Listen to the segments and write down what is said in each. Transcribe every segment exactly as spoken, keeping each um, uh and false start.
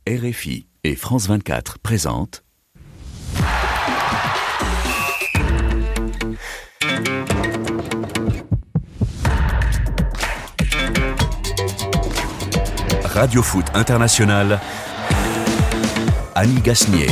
R F I et France vingt-quatre présentent Radio Foot International, Annie Gasnier.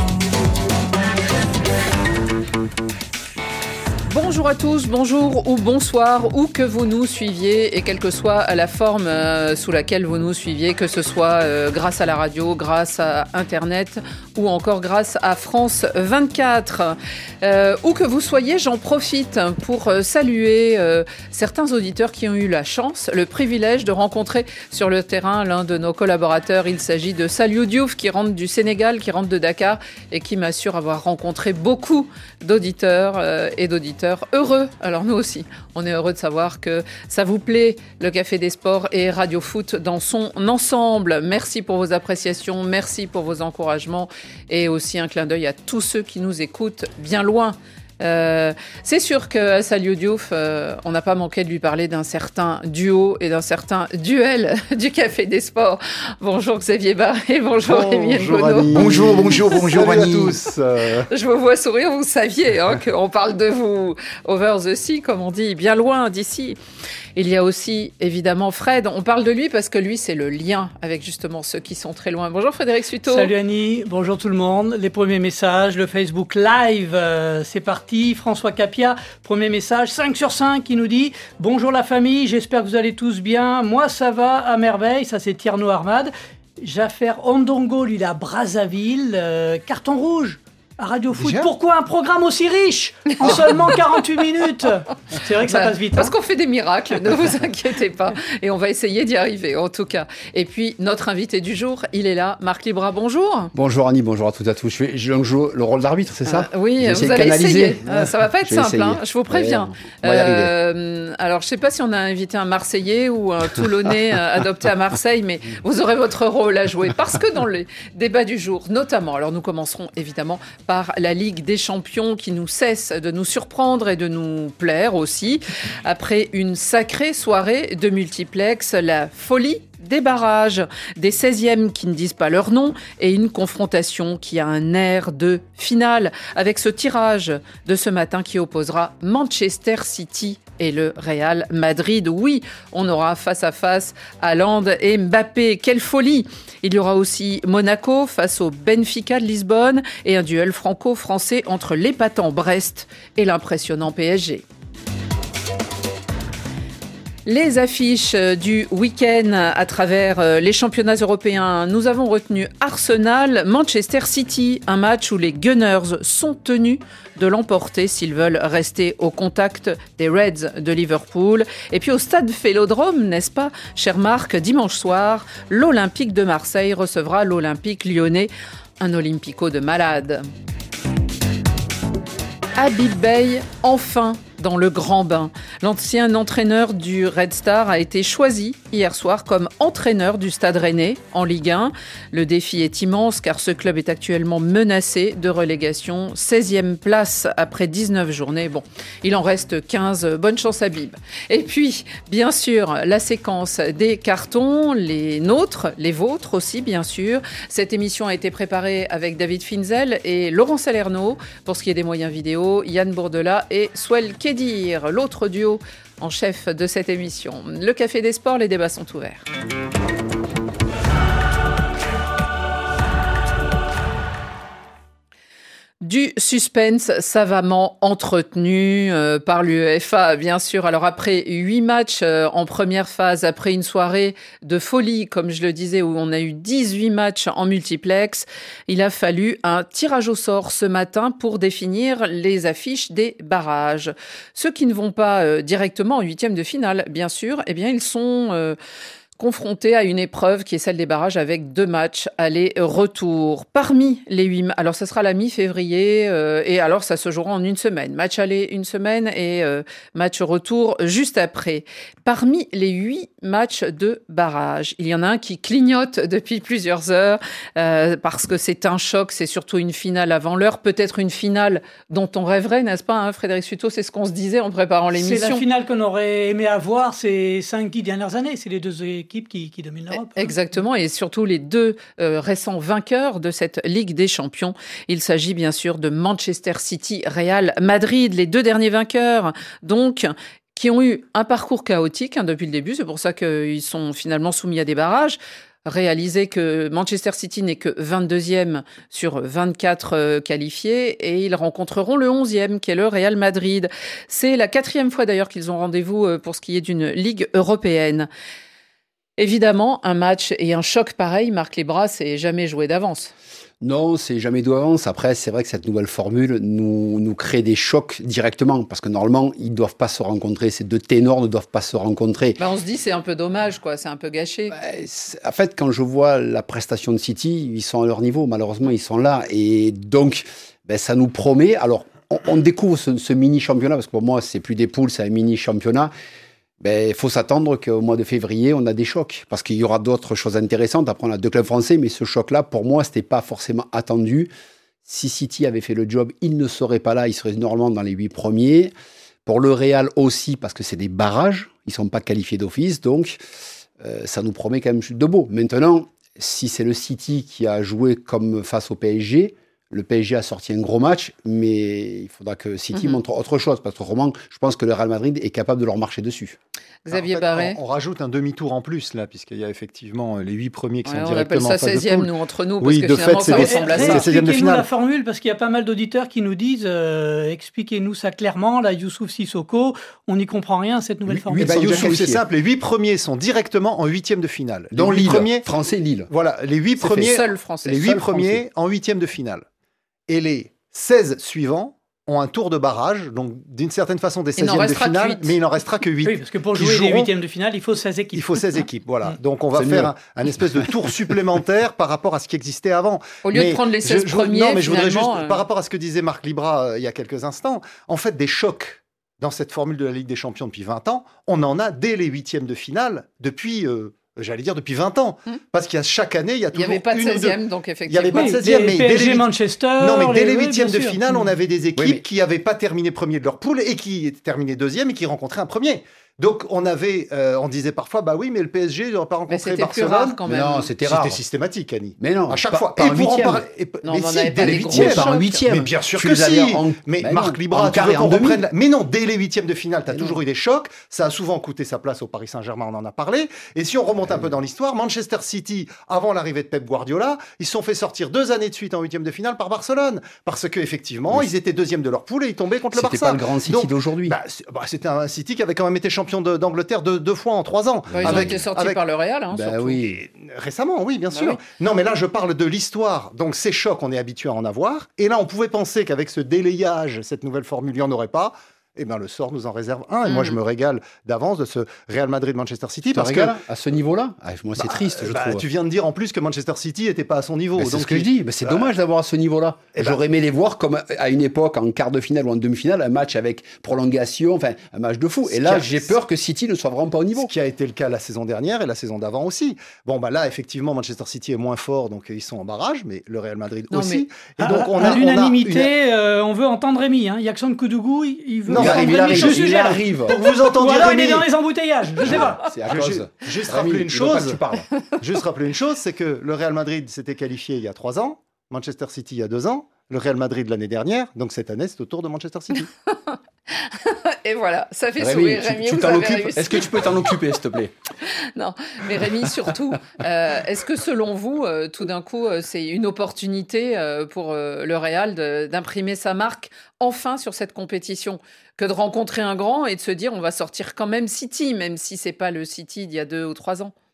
Bonjour à tous, bonjour ou bonsoir, où que vous nous suiviez et quelle que soit la forme euh, sous laquelle vous nous suiviez, que ce soit euh, grâce à la radio, grâce à Internet ou encore grâce à France vingt-quatre. Euh, où que vous soyez, j'en profite pour euh, saluer euh, certains auditeurs qui ont eu la chance, le privilège de rencontrer sur le terrain l'un de nos collaborateurs. Il s'agit de Saliou Diouf qui rentre du Sénégal, qui rentre de Dakar et qui m'assure avoir rencontré beaucoup d'auditeurs euh, et d'auditeurs heureux. Alors nous aussi, on est heureux de savoir que ça vous plaît, le Café des Sports et Radio Foot dans son ensemble. Merci pour vos appréciations, merci pour vos encouragements et aussi un clin d'œil à tous ceux qui nous écoutent bien loin. Euh, c'est sûr que Saliou Diouf, euh, on n'a pas manqué de lui parler d'un certain duo et d'un certain duel du Café des Sports. Bonjour Xavier Barré, bonjour, bonjour Rémi Ngono. Bonjour, bonjour, bonjour Salut Annie. à tous. Euh... Je vous vois sourire, vous saviez hein, qu'on parle de vous over the sea, comme on dit, bien loin d'ici. Il y a aussi, évidemment, Fred. On parle de lui parce que lui, c'est le lien avec justement ceux qui sont très loin. Bonjour Frédéric Suto. Salut Annie, bonjour tout le monde. Les premiers messages, le Facebook Live, euh, c'est parti. François Capia, premier message, cinq sur cinq, qui nous dit « Bonjour la famille, j'espère que vous allez tous bien. Moi, ça va à merveille. » Ça, c'est Tierno Armad. Jaffer Ondongo, lui, à Brazzaville. Euh, carton rouge à Radio Foot. Déjà ? Pourquoi un programme aussi riche en seulement quarante-huit minutes ? C'est vrai que ça bah, passe vite. Parce hein. qu'on fait des miracles, ne vous inquiétez pas. Et on va essayer d'y arriver, en tout cas. Et puis, notre invité du jour, il est là. Marc Libra, bonjour. Bonjour Annie, bonjour à toutes et à tous. Je, vais, je joue le rôle d'arbitre, c'est ça ? euh, Oui, vous allez essayer. Euh, ça va pas être simple, hein, je vous préviens. Ouais, euh, alors, je sais pas si on a invité un Marseillais ou un Toulonnais adopté à Marseille, mais vous aurez votre rôle à jouer. Parce que dans les débats du jour, notamment, alors nous commencerons évidemment par la Ligue des Champions qui nous cesse de nous surprendre et de nous plaire aussi. Après une sacrée soirée de multiplex, la folie des barrages, des seizièmes qui ne disent pas leur nom et une confrontation qui a un air de finale avec ce tirage de ce matin qui opposera Manchester City et le Real Madrid. Oui, on aura face à face Haaland et Mbappé. Quelle folie! Il y aura aussi Monaco face au Benfica de Lisbonne et un duel franco-français entre l'épatant Brest et l'impressionnant P S G. Les affiches du week-end à travers les championnats européens, nous avons retenu Arsenal, Manchester City, un match où les Gunners sont tenus de l'emporter s'ils veulent rester au contact des Reds de Liverpool. Et puis au stade Vélodrome, n'est-ce pas, cher Marc, dimanche soir, l'Olympique de Marseille recevra l'Olympique lyonnais, un Olympico de malade. Habib Beye, enfin dans le grand bain. L'ancien entraîneur du Red Star a été choisi hier soir comme entraîneur du Stade Rennais en Ligue un. Le défi est immense car ce club est actuellement menacé de relégation. seizième place après dix-neuf journées. Bon, il en reste quinze. Bonne chance Habib. Et puis, bien sûr, la séquence des cartons, les nôtres, les vôtres aussi, bien sûr. Cette émission a été préparée avec David Finzel et Laurent Salerno. Pour ce qui est des moyens vidéo, Yann Bourdela et Swell Kedir, l'autre duo en chef de cette émission. Le Café des Sports, les débats sont ouverts. Du suspense savamment entretenu euh, par l'UEFA, bien sûr. Alors après huit matchs euh, en première phase, après une soirée de folie, comme je le disais, où on a eu dix-huit matchs en multiplex, il a fallu un tirage au sort ce matin pour définir les affiches des barrages. Ceux qui ne vont pas euh, directement en huitième de finale, bien sûr, eh bien ils sont euh, confrontés à une épreuve qui est celle des barrages avec deux matchs aller-retour. Parmi les huit, alors ça sera la mi-février euh, et alors ça se jouera en une semaine. Match aller une semaine et euh, match retour juste après. Parmi les huit matchs de barrage, il y en a un qui clignote depuis plusieurs heures euh, parce que c'est un choc, c'est surtout une finale avant l'heure, peut-être une finale dont on rêverait, n'est-ce pas, hein, Frédéric Suto? C'est ce qu'on se disait en préparant l'émission. C'est la finale qu'on aurait aimé avoir ces cinq dix dernières années. C'est les deux équipes équipes qui, qui dominent l'Europe. Exactement, et surtout les deux euh, récents vainqueurs de cette Ligue des Champions. Il s'agit bien sûr de Manchester City, Real Madrid, les deux derniers vainqueurs, donc, qui ont eu un parcours chaotique hein, depuis le début. C'est pour ça qu'ils sont finalement soumis à des barrages. Réaliser que Manchester City n'est que vingt-deuxième sur vingt-quatre euh, qualifiés et ils rencontreront le onzième qui est le Real Madrid. C'est la quatrième fois d'ailleurs qu'ils ont rendez-vous euh, pour ce qui est d'une Ligue européenne. Évidemment, un match et un choc pareil, Marc Libra, c'est jamais joué d'avance. Non, c'est jamais d'avance. Après, c'est vrai que cette nouvelle formule nous, nous crée des chocs directement, parce que normalement, ils ne doivent pas se rencontrer. Ces deux ténors ne doivent pas se rencontrer. Ben on se dit c'est un peu dommage, quoi. C'est un peu gâché. Ben, en fait, quand je vois la prestation de City, ils sont à leur niveau. Malheureusement, ils sont là. Et donc, ben, ça nous promet... Alors, on, on découvre ce, ce mini-championnat, parce que pour moi, c'est plus des poules, c'est un mini-championnat. Ben, il faut s'attendre qu'au mois de février, on a des chocs. Parce qu'il y aura d'autres choses intéressantes. Après, on a deux clubs français, mais ce choc-là, pour moi, ce n'était pas forcément attendu. Si City avait fait le job, il ne serait pas là. Il serait normalement dans les huit premiers. Pour le Real aussi, parce que c'est des barrages. Ils ne sont pas qualifiés d'office. Donc, euh, ça nous promet quand même de beau. Maintenant, si c'est le City qui a joué comme face au P S G... Le P S G a sorti un gros match, mais il faudra que City mm-hmm. montre autre chose, parce qu'autrement, je pense que le Real Madrid est capable de leur marcher dessus. Xavier en fait, Barret. On, on rajoute un demi-tour en plus, là, puisqu'il y a effectivement les huit premiers qui ouais, sont on directement en phase de poule. On appelle ça seizième, nous, entre nous, parce oui, que de finalement, fait, ça c'est ressemble des, à ça. Expliquez-nous la formule, parce qu'il y a pas mal d'auditeurs qui nous disent, euh, expliquez-nous ça clairement, là, Youssouf Sissoko, on n'y comprend rien à cette nouvelle oui, formule. Eh ben, Youssouf, c'est simple, les huit premiers sont directement en huitième de finale. Dans Lille, premiers, français Lille. Voilà, les huit premiers, seul français. les huit premiers en huitième de finale. Et les seize suivants ont un tour de barrage, donc d'une certaine façon des seizièmes de finale, mais il n'en restera que huit. Oui, parce que pour jouer joueront... les huitièmes de finale, il faut seize équipes. Il faut seize équipes, voilà. Donc on va c'est faire un, un espèce de tour supplémentaire par rapport à ce qui existait avant. Au lieu mais de prendre les seize je, premiers, non, mais je voudrais juste, euh... par rapport à ce que disait Marc Libra euh, il y a quelques instants, en fait, des chocs dans cette formule de la Ligue des Champions depuis vingt ans, on en a dès les huitièmes de finale, depuis... Euh, j'allais dire depuis vingt ans, hum. parce qu'il y a chaque année, il y a toujours une ou deux... Il n'y avait pas de seizième, donc effectivement. Il n'y avait pas de seizième, mais P S G, dès les... Manchester... Non, mais dès les oui, huitièmes de finale, on avait des équipes oui, mais... qui n'avaient pas terminé premier de leur poule et qui étaient terminées deuxième et qui rencontraient un premier. Donc on avait, euh, on disait parfois, bah oui, mais le P S G n'aurait pas rencontré Barcelone. Plus rare quand même. Non, c'était rare. C'était systématique, Annie. Mais non, à chaque pas, fois. Pas et en pour en parler. Non, mais mais si, dès les huitièmes. Pas en huitième. Mais bien sûr tu que si. En... Mais bah Marc non, Libra, tu veux qu'on reprenne. La... Mais non, dès les huitièmes de finale, tu as toujours non. eu des chocs. Ça a souvent coûté sa place au Paris Saint-Germain, on en a parlé. Et si on remonte un peu dans l'histoire, Manchester City, avant l'arrivée de Pep Guardiola, ils se sont fait sortir deux années de suite en huitième de finale par Barcelone, parce que effectivement, oui. ils étaient deuxième de leur poule et ils tombaient contre le Barça. C'était pas le grand City d'aujourd'hui. Bah, bah, c'était un City qui avait quand même été champion de, d'Angleterre deux, deux fois en trois ans. Ouais, ils avec, ont été sortis avec... par le Real, hein, bah surtout. Oui. Récemment, oui, bien bah sûr. Oui. Non, mais là, je parle de l'histoire. Donc, ces chocs, on est habitué à en avoir. Et là, on pouvait penser qu'avec ce délayage, cette nouvelle formule, il n'y en aurait pas. Eh bien, le sort nous en réserve un. Et mmh. moi, je me régale d'avance de ce Real Madrid-Manchester City. Tu parce te que à ce niveau-là ah, moi, c'est bah, triste, je bah, trouve. Tu viens de dire en plus que Manchester City n'était pas à son niveau. Bah, c'est donc, ce que il... je dis. Bah, c'est bah, dommage d'avoir à ce niveau-là. J'aurais bah, aimé les voir comme à une époque, en quart de finale ou en demi-finale, un match avec prolongation, enfin, un match de fou. Et là, a... j'ai peur que City ne soit vraiment pas au niveau. Ce qui a été le cas la saison dernière et la saison d'avant aussi. Bon, bah là, effectivement, Manchester City est moins fort, donc ils sont en barrage, mais le Real Madrid non, aussi. Mais... Et donc, à, on a, à l'unanimité, on, a... euh, on veut entendre Rémi. Hein. Yaxon Koudougou, il veut non, entendre Rémi. Il arrive. Donc vous entendez Ou alors Rémi. il est dans les embouteillages, je sais pas. C'est à cause. Juste Rémi, rappeler une chose. Tu parles. Juste rappeler une chose, c'est que le Real Madrid s'était qualifié il y a trois ans, Manchester City il y a deux ans, le Real Madrid l'année dernière, donc cette année c'est au tour de Manchester City. Et voilà, ça fait Rémi, sourire. Tu, Rémi, tu vous t'en avez occupes. réussi. Est-ce que tu peux t'en occuper, s'il te plaît? Non, mais Rémi, surtout, euh, est-ce que selon vous, euh, tout d'un coup, euh, c'est une opportunité euh, pour euh, le Real de, d'imprimer sa marque enfin sur cette compétition, que de rencontrer un grand et de se dire on va sortir quand même City, même si c'est pas le City d'il y a deux ou trois ans?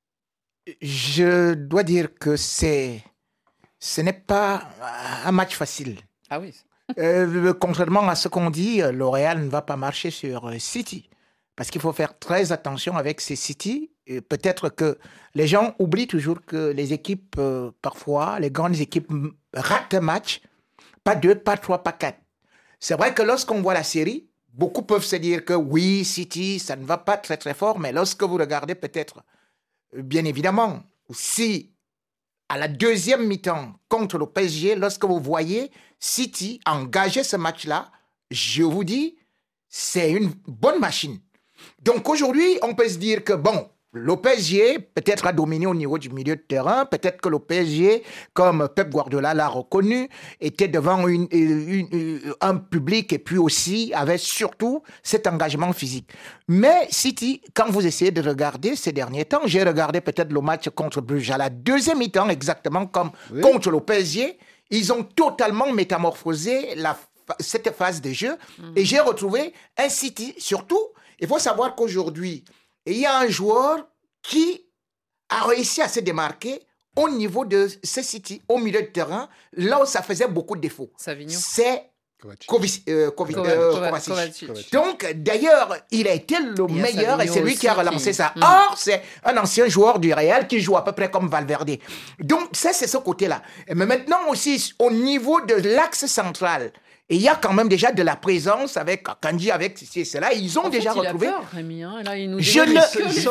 Je dois dire que c'est, ce n'est pas un match facile. Ah oui. Euh, contrairement à ce qu'on dit, le Real ne va pas marcher sur City. Parce qu'il faut faire très attention avec ces City. Et peut-être que les gens oublient toujours que les équipes, euh, parfois, les grandes équipes ratent un match. Pas deux, pas trois, pas quatre. C'est vrai que lorsqu'on voit la série, beaucoup peuvent se dire que oui, City, ça ne va pas très très fort. Mais lorsque vous regardez peut-être, bien évidemment, si à la deuxième mi-temps contre le P S G, lorsque vous voyez City engager ce match-là, je vous dis, c'est une bonne machine. Donc aujourd'hui, on peut se dire que bon, le P S G peut-être a dominé au niveau du milieu de terrain, peut-être que le P S G, comme Pep Guardiola l'a reconnu, était devant une, une, une, un public et puis aussi avait surtout cet engagement physique. Mais City, quand vous essayez de regarder ces derniers temps, j'ai regardé peut-être le match contre Bruges à la deuxième mi-temps, exactement comme oui. contre le P S G, ils ont totalement métamorphosé la, cette phase de jeu mmh. et j'ai retrouvé un City, surtout, il faut savoir qu'aujourd'hui, il y a un joueur qui a réussi à se démarquer au niveau de ce City, au milieu de terrain, là où ça faisait beaucoup de défauts. Savigno. C'est Kovacic. Euh, Kovacic. Euh, Kovacic. Kovacic. Donc, d'ailleurs, il a été le il meilleur et c'est lui qui a relancé qui... ça. Mmh. Or, c'est un ancien joueur du Real qui joue à peu près comme Valverde. Donc, ça, c'est ce côté-là. Mais maintenant aussi, au niveau de l'axe central, et il y a quand même déjà de la présence avec Kanji, avec ceci et cela. Ils ont en déjà fait, il retrouvé. A peur, Rémi, hein. Là, il nous je ne.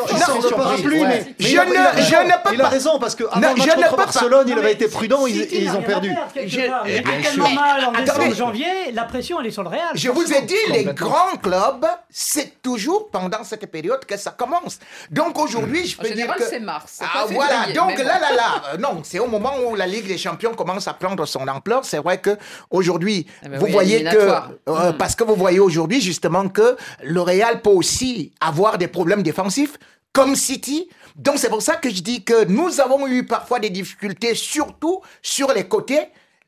Je ne. Je ne peux pas. Il a raison parce que avant le match contre Barcelone, il avait été prudent et ils ont perdu. Mais tellement mal en décembre, janvier, la pression elle est sur le Real. Je vous ai dit, les grands clubs, c'est toujours pendant cette période que ça commence. Donc aujourd'hui, je peux dire que. c'est mars. Ah voilà. Donc là, là, là, non, c'est au moment où la Ligue des Champions commence à prendre son ampleur. C'est vrai que aujourd'hui. Vous voyez que, euh, mmh. parce que vous voyez aujourd'hui justement que le Real peut aussi avoir des problèmes défensifs comme City. Donc c'est pour ça que je dis que nous avons eu parfois des difficultés, surtout sur les côtés.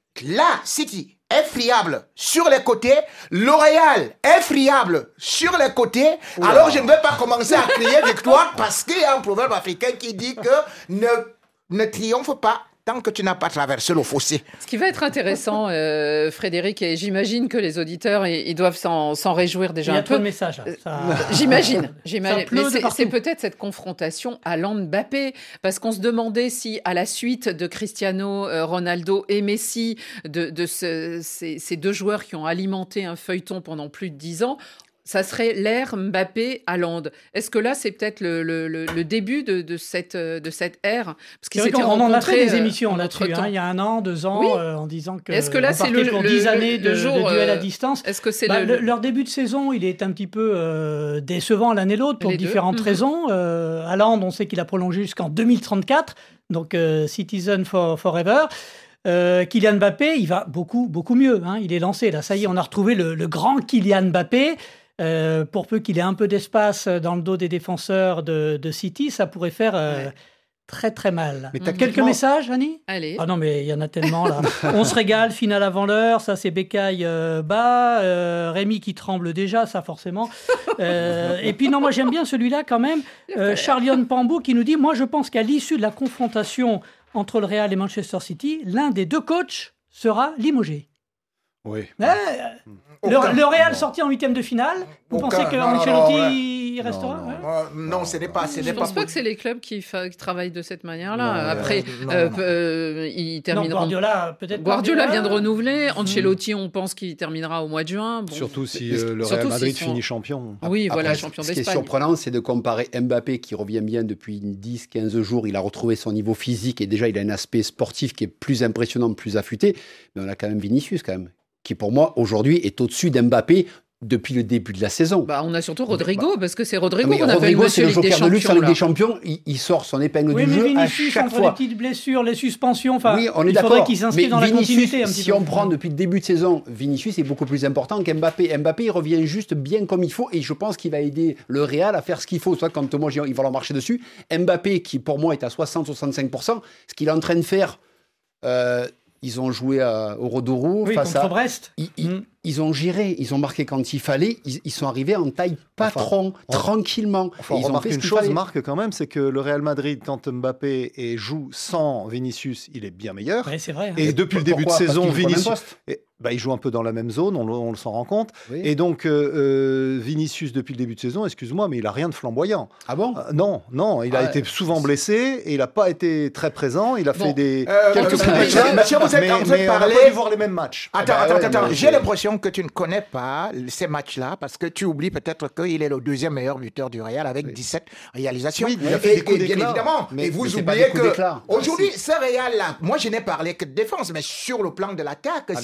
Là, City est friable sur les côtés, le Real est friable sur les côtés. Oula. Alors je ne vais pas commencer à crier victoire parce qu'il y a un proverbe africain qui dit que ne, ne triomphe pas tant que tu n'as pas traversé le fossé. Ce qui va être intéressant, euh, Frédéric, et j'imagine que les auditeurs, ils, ils doivent s'en, s'en réjouir déjà un peu. Il y a peu de messages. Ça... J'imagine. j'imagine. Mais c'est, c'est peut-être cette confrontation à Mbappé, parce qu'on se demandait si, à la suite de Cristiano Ronaldo et Messi, de, de ce, ces, ces deux joueurs qui ont alimenté un feuilleton pendant plus de dix ans, ça serait l'ère Mbappé-Haaland. Est-ce que là, c'est peut-être le, le, le début de, de, cette, de cette ère parce qu'ils s'étaient rencontrés, on en a fait des émissions là-dessus, hein, il y a un an, deux ans, oui. euh, en disant que est-ce que là, c'est le, pour le, dix années de, le jour, de duel à distance. Est-ce que c'est bah, le, le, leur début de saison, il est un petit peu euh, décevant l'un et l'autre pour les différentes deux. raisons. Euh, Haaland, on sait qu'il a prolongé jusqu'en deux mille trente-quatre, donc euh, Citizen for, Forever. Euh, Kylian Mbappé, il va beaucoup, beaucoup mieux. Hein, il est lancé, là, ça y est, on a retrouvé le, le grand Kylian Mbappé. Euh, pour peu qu'il ait un peu d'espace dans le dos des défenseurs de, de City, ça pourrait faire euh, ouais. très très mal. Mais quelques messages, Annie ? Allez. Ah non, mais il y en a tellement là. On se régale, finale avant l'heure, ça c'est Bécaye euh, bas, euh, Rémi qui tremble déjà, ça forcément. Euh, et puis non, moi j'aime bien celui-là quand même, euh, Charlion Pambou qui nous dit « Moi je pense qu'à l'issue de la confrontation entre le Real et Manchester City, l'un des deux coachs sera limogé. » Oui. Ouais, le, le Real sorti en huitième de finale. Vous Aucun. pensez qu'Ancelotti ouais. restera Non, non. Ouais. Euh, non, ce n'est pas. Ce Je n'est ne pense pas, pas que c'est les clubs qui, fa... qui travaillent de cette manière-là. Non, Après, non, euh, non. Euh, ils termineront. Non, Guardiola, peut-être. Guardiola vient de renouveler. Ancelotti, on pense qu'il terminera au mois de juin. Bon, surtout si euh, le Real Madrid sont... finit champion. Oui, Après, voilà, champion d'Espagne. Ce qui est surprenant, c'est de comparer Mbappé, qui revient bien depuis dix à quinze jours. Il a retrouvé son niveau physique et déjà, il a un aspect sportif qui est plus impressionnant, plus affûté. Mais on a quand même Vinicius, quand même, qui pour moi, aujourd'hui, est au-dessus d'Mbappé depuis le début de la saison. Bah, on a surtout Rodrigo, parce que c'est Rodrigo mais qu'on appelle Rodrigo, Monsieur c'est le Ligue joker de luxe en Ligue des Champions. Champions. Il, il sort son épingle oui, du jeu Vinicius, à chaque entre fois. les petites blessures, les suspensions, enfin, oui, on est il d'accord. faudrait qu'il s'inscrive mais dans Vinicius, la continuité. Un petit si peu. on prend depuis le début de saison, Vinicius est beaucoup plus important qu'Mbappé. Mbappé, il revient juste bien comme il faut et je pense qu'il va aider le Real à faire ce qu'il faut. Soit quand moi, il va leur marcher dessus. Mbappé, qui pour moi est à soixante à soixante-cinq pour cent, ce qu'il est en train de faire... Euh, ils ont joué à, au Rodourou oui, face contre à Brest. Ils, ils, mm. ils ont géré, ils ont marqué quand il fallait. Ils, ils sont arrivés en taille patron, enfin, tranquillement. Enfin, on remarque une chose, Marc, quand même, c'est que le Real Madrid, quand Mbappé et joue sans Vinicius, il est bien meilleur. Ouais, c'est vrai. Hein. Et depuis Pourquoi le début de saison, Vinicius, et, bah, il joue un peu dans la même zone, on, on s'en rend compte. Oui. Et donc euh, euh, Vinicius, depuis le début de saison, excuse-moi, mais il a rien de flamboyant. Ah bon euh, Non, non, il a ah, été souvent blessé et il n'a pas été très présent. Il a bon. fait des euh, quelques petits matchs, mais, vous êtes mais, en train de parler. On n'a pas dû voir les mêmes matchs. Attends, bah, attends, ouais, attends. mais... J'ai l'impression que tu ne connais pas ces matchs-là parce que tu oublies peut-être qu'il est le deuxième meilleur buteur du Real avec oui. dix-sept réalisations. Oui, il a fait et, des coups et bien évidemment. Mais, et vous mais oubliez que aujourd'hui, ce Real-là, moi je n'ai parlé que de défense, mais sur le plan de l'attaque, avec si vous Bellingham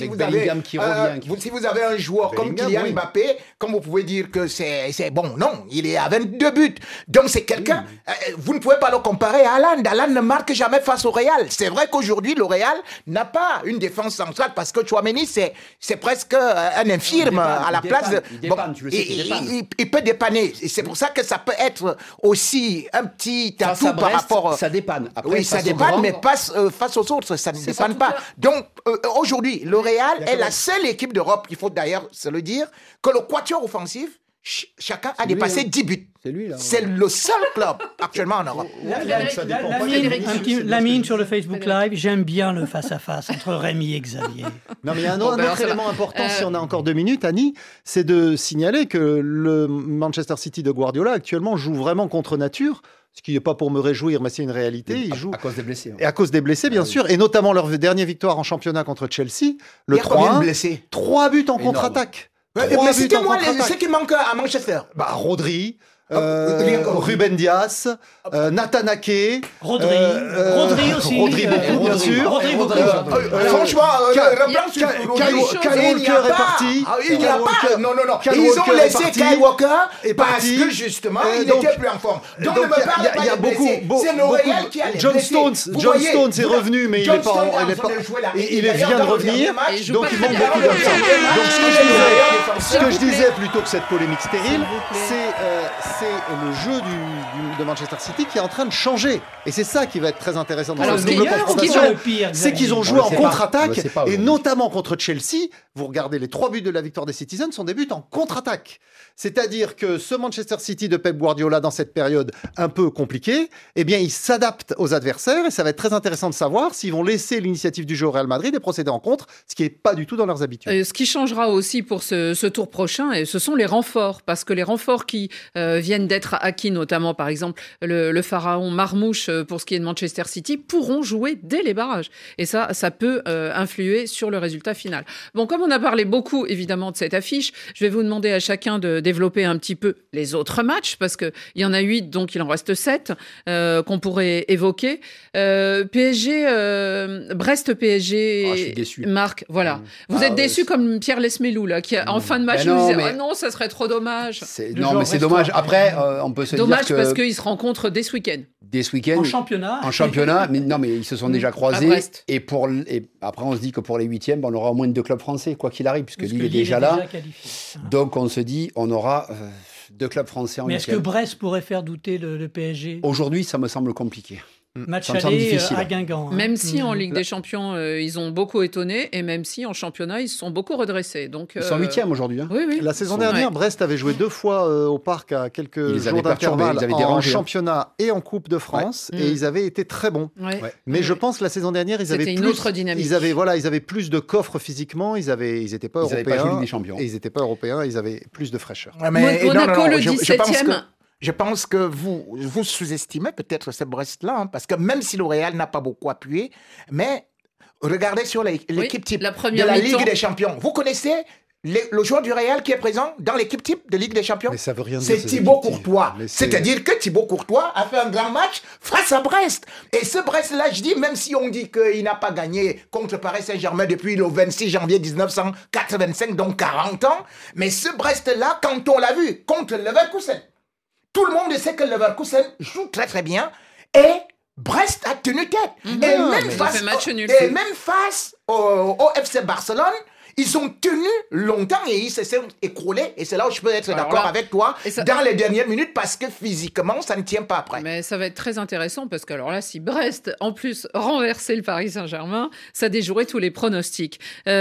Bellingham qui revient, qui- vous- si vous avez un joueur comme Bellingham, Kylian oui. Mbappé, comme vous pouvez dire que c'est c'est bon, non, il est à vingt-deux buts. Donc c'est quelqu'un, euh, vous ne pouvez pas le comparer à Haaland. Haaland ne marque jamais face au Real. C'est vrai qu'aujourd'hui, le Real n'a pas une défense centrale parce que Tchouaméni, c'est c'est presque euh, un infirme Il dépanne, à la il place de... dépanne, il dépanne, tu le sais il, qu'il dépanne. il- il peut dépanner. Et c'est pour ça que ça peut être aussi un petit Face atout à par Brest, rapport... ça dépanne. Après, oui, ça face aux dépanne, grands- mais passe, euh, face aux autres, ça ne C'est ça, dépanne tout pas. à- Donc, euh, aujourd'hui, le Real est la seule équipe d'Europe, il faut d'ailleurs se le dire, que le quatuor offensif, ch- chacun a lui, dépassé hein. dix buts. C'est lui, là. C'est le seul club actuellement en Europe. La, Ouais, la- ça la- dépend la pas. mine, Frédéric, un c'est petit- bien la ce que mine je sur le dis. Facebook Frédéric. Live, j'aime bien le face-à-face entre Rémi et Xavier. Non, mais il y a un, Bon, un ben alors, autre ça élément va. important, Euh, si on a encore deux minutes, Annie, c'est de signaler que le Manchester City de Guardiola actuellement joue vraiment contre nature, ce qui n'est pas pour me réjouir, mais c'est une réalité. Il joue À cause des blessés. hein. et à cause des blessés, bien Ah oui. sûr, et notamment leur dernière victoire en championnat contre Chelsea, le Il y a combien trois de un, blessés? trois buts en Énorme. contre-attaque. Ouais, Trois Mais buts c'était en moi les- contre-attaque. ce qui manque à Manchester. Bah, Rodri, Ah, euh, rien que Rodri. Ruben Dias, euh, Nathan Ake, Rodri, euh, Rodri aussi. Rodri euh, beaucoup, bien Rodri, sûr. Rodri beaucoup. Euh, Euh, euh, Franchement, euh, Ka- le- le plan sur Ka- Rodri, Kyle- chose, Kyle il n'y a Walker est pas. parti. Ah, il n'y a Kyle pas. Walker- Non, non, non. Kyle Ils ont Walker est laissé parti. Kyle Walker Est parce parti. que justement, Euh, il donc- n'était plus en forme. Donc, Donc, ne me il y a- parle il y a- pas il y a des beaucoup- blessés. beau- C'est le beaucoup- Real qui a les John blessés. Stones, Vous John voyez, Stones est vous- revenu, mais il John est pas en- Stones il est en train pas- de jouer là. il- il est- D'ailleurs, vient de dans le revenir, dernier match, Et il joue donc pas il très manque bien. beaucoup dans le d'absents. dernier match, Donc ce que il je est le disais, meilleur ce défenseur. que je S'il vous disais plaît. plutôt que cette polémique stérile, S'il vous plaît. c'est euh, c'est le jeu du, du- de Manchester City qui est en train de changer. Et c'est ça qui va être très intéressant dans Alors, cette ce qui- double ce qui confrontation. va- le pire, C'est qu'ils ont Xavier. joué On en le sait pas. On contre-attaque le sait pas et aujourd'hui. notamment contre Chelsea. Vous regardez les trois buts de la victoire des Citizens sont des buts en contre-attaque. C'est-à-dire que ce Manchester City de Pep Guardiola dans cette période un peu compliquée, eh bien, il s'adapte aux adversaires et ça va être très intéressant de savoir s'ils vont laisser l'initiative du jeu au Real Madrid et procéder en contre, ce qui n'est pas du tout dans leurs habitudes. Euh, ce qui changera aussi pour ce, ce tour prochain, et ce sont les renforts, parce que les renforts qui euh, viennent d'être acquis, notamment par exemple le, le pharaon Marmouche euh, pour ce qui est de Manchester City, pourront jouer dès les barrages. Et ça, ça peut euh, influer sur le résultat final. Bon, comme on a parlé beaucoup évidemment de cette affiche, je vais vous demander à chacun de développer un petit peu les autres matchs, parce qu'il y en a huit, donc il en reste sept euh, qu'on pourrait évoquer. Euh, P S G, euh, Brest-P S G, Ah, je suis déçu. Marc, voilà. Vous Ah, êtes ouais, déçu c'est- comme Pierre Lesmelou, là, qui a, en fin de match Ben nous non, disait mais- ah non, ça serait trop dommage. C'est- Le Non, genre mais c'est restaurant. dommage. Après, euh, on peut se Dommage dire que parce qu'ils se rencontrent dès ce week-end. dès ce week-end, En championnat. en championnat, mais non, mais ils se sont déjà À croisés. Brest. Et pour l- et après, on se dit que pour les huitièmes, on aura au moins deux clubs français, quoi qu'il arrive, puisque Parce Lille que est déjà là. qualifié. Donc, on se dit, on aura euh, deux clubs français en Mais est-ce que huitième. Brest pourrait faire douter le, le P S G Aujourd'hui, ça me semble compliqué. Match ça me semble aller euh, difficile. à Guingamp. hein. Même si en Mmh. Ligue des Champions, euh, ils ont beaucoup étonné, et même si en championnat, ils se sont beaucoup redressés. Donc, Ils sont euh, huitièmes aujourd'hui. hein. Oui, oui. La saison Sont- dernière, Ouais. Brest avait joué deux fois euh, au parc à quelques Ils les jours avaient perturbés, d'intervalle ils avaient en dérangé, hein. championnat et en Coupe de France, Ouais. et Mm. ils avaient été très bons. Ouais. Ouais. Mais Ouais. je pense que la saison dernière, ils C'était avaient une plus, autre dynamique. Ils avaient voilà, ils avaient plus de coffres physiquement. Ils avaient, ils étaient pas Ils n'avaient pas joué européens. Ligue des Champions. Et ils n'étaient pas européens. Ils avaient plus de fraîcheur. Ouais, Mon- mais- non, Monaco, non, non, le je- je pense dix-septième. que- Je pense que vous, vous sous-estimez peut-être ce Brest-là, hein, parce que même si le Real n'a pas beaucoup appuyé, mais regardez sur les- l'équipe type la de première la mi-temps. Ligue des Champions. Vous connaissez les- le joueur du Real qui est présent dans l'équipe type de Ligue des Champions? Mais ça veut rien dire. C'est ces Thibaut équipes types. Courtois. Mais c'est- C'est-à-dire que Thibaut Courtois a fait un grand match face à Brest. Et ce Brest-là, je dis, même si on dit qu'il n'a pas gagné contre Paris Saint-Germain depuis le vingt-six janvier mille neuf cent quatre-vingt-cinq, donc quarante ans, mais ce Brest-là, quand on l'a vu contre Leverkusen, tout le monde sait que Leverkusen joue très très bien et Brest a tenu tête. Mhm. Et, Mais même ils ont face, fait match au- nul. et même face au, au F C Barcelone, ils ont tenu longtemps et ils se sont écroulés. Et c'est là où je peux être Alors d'accord là, avec toi et ça- dans les dernières minutes parce que physiquement, ça ne tient pas après. Mais ça va être très intéressant parce que alors là, si Brest en plus renversait le Paris Saint-Germain, ça déjouerait tous les pronostics.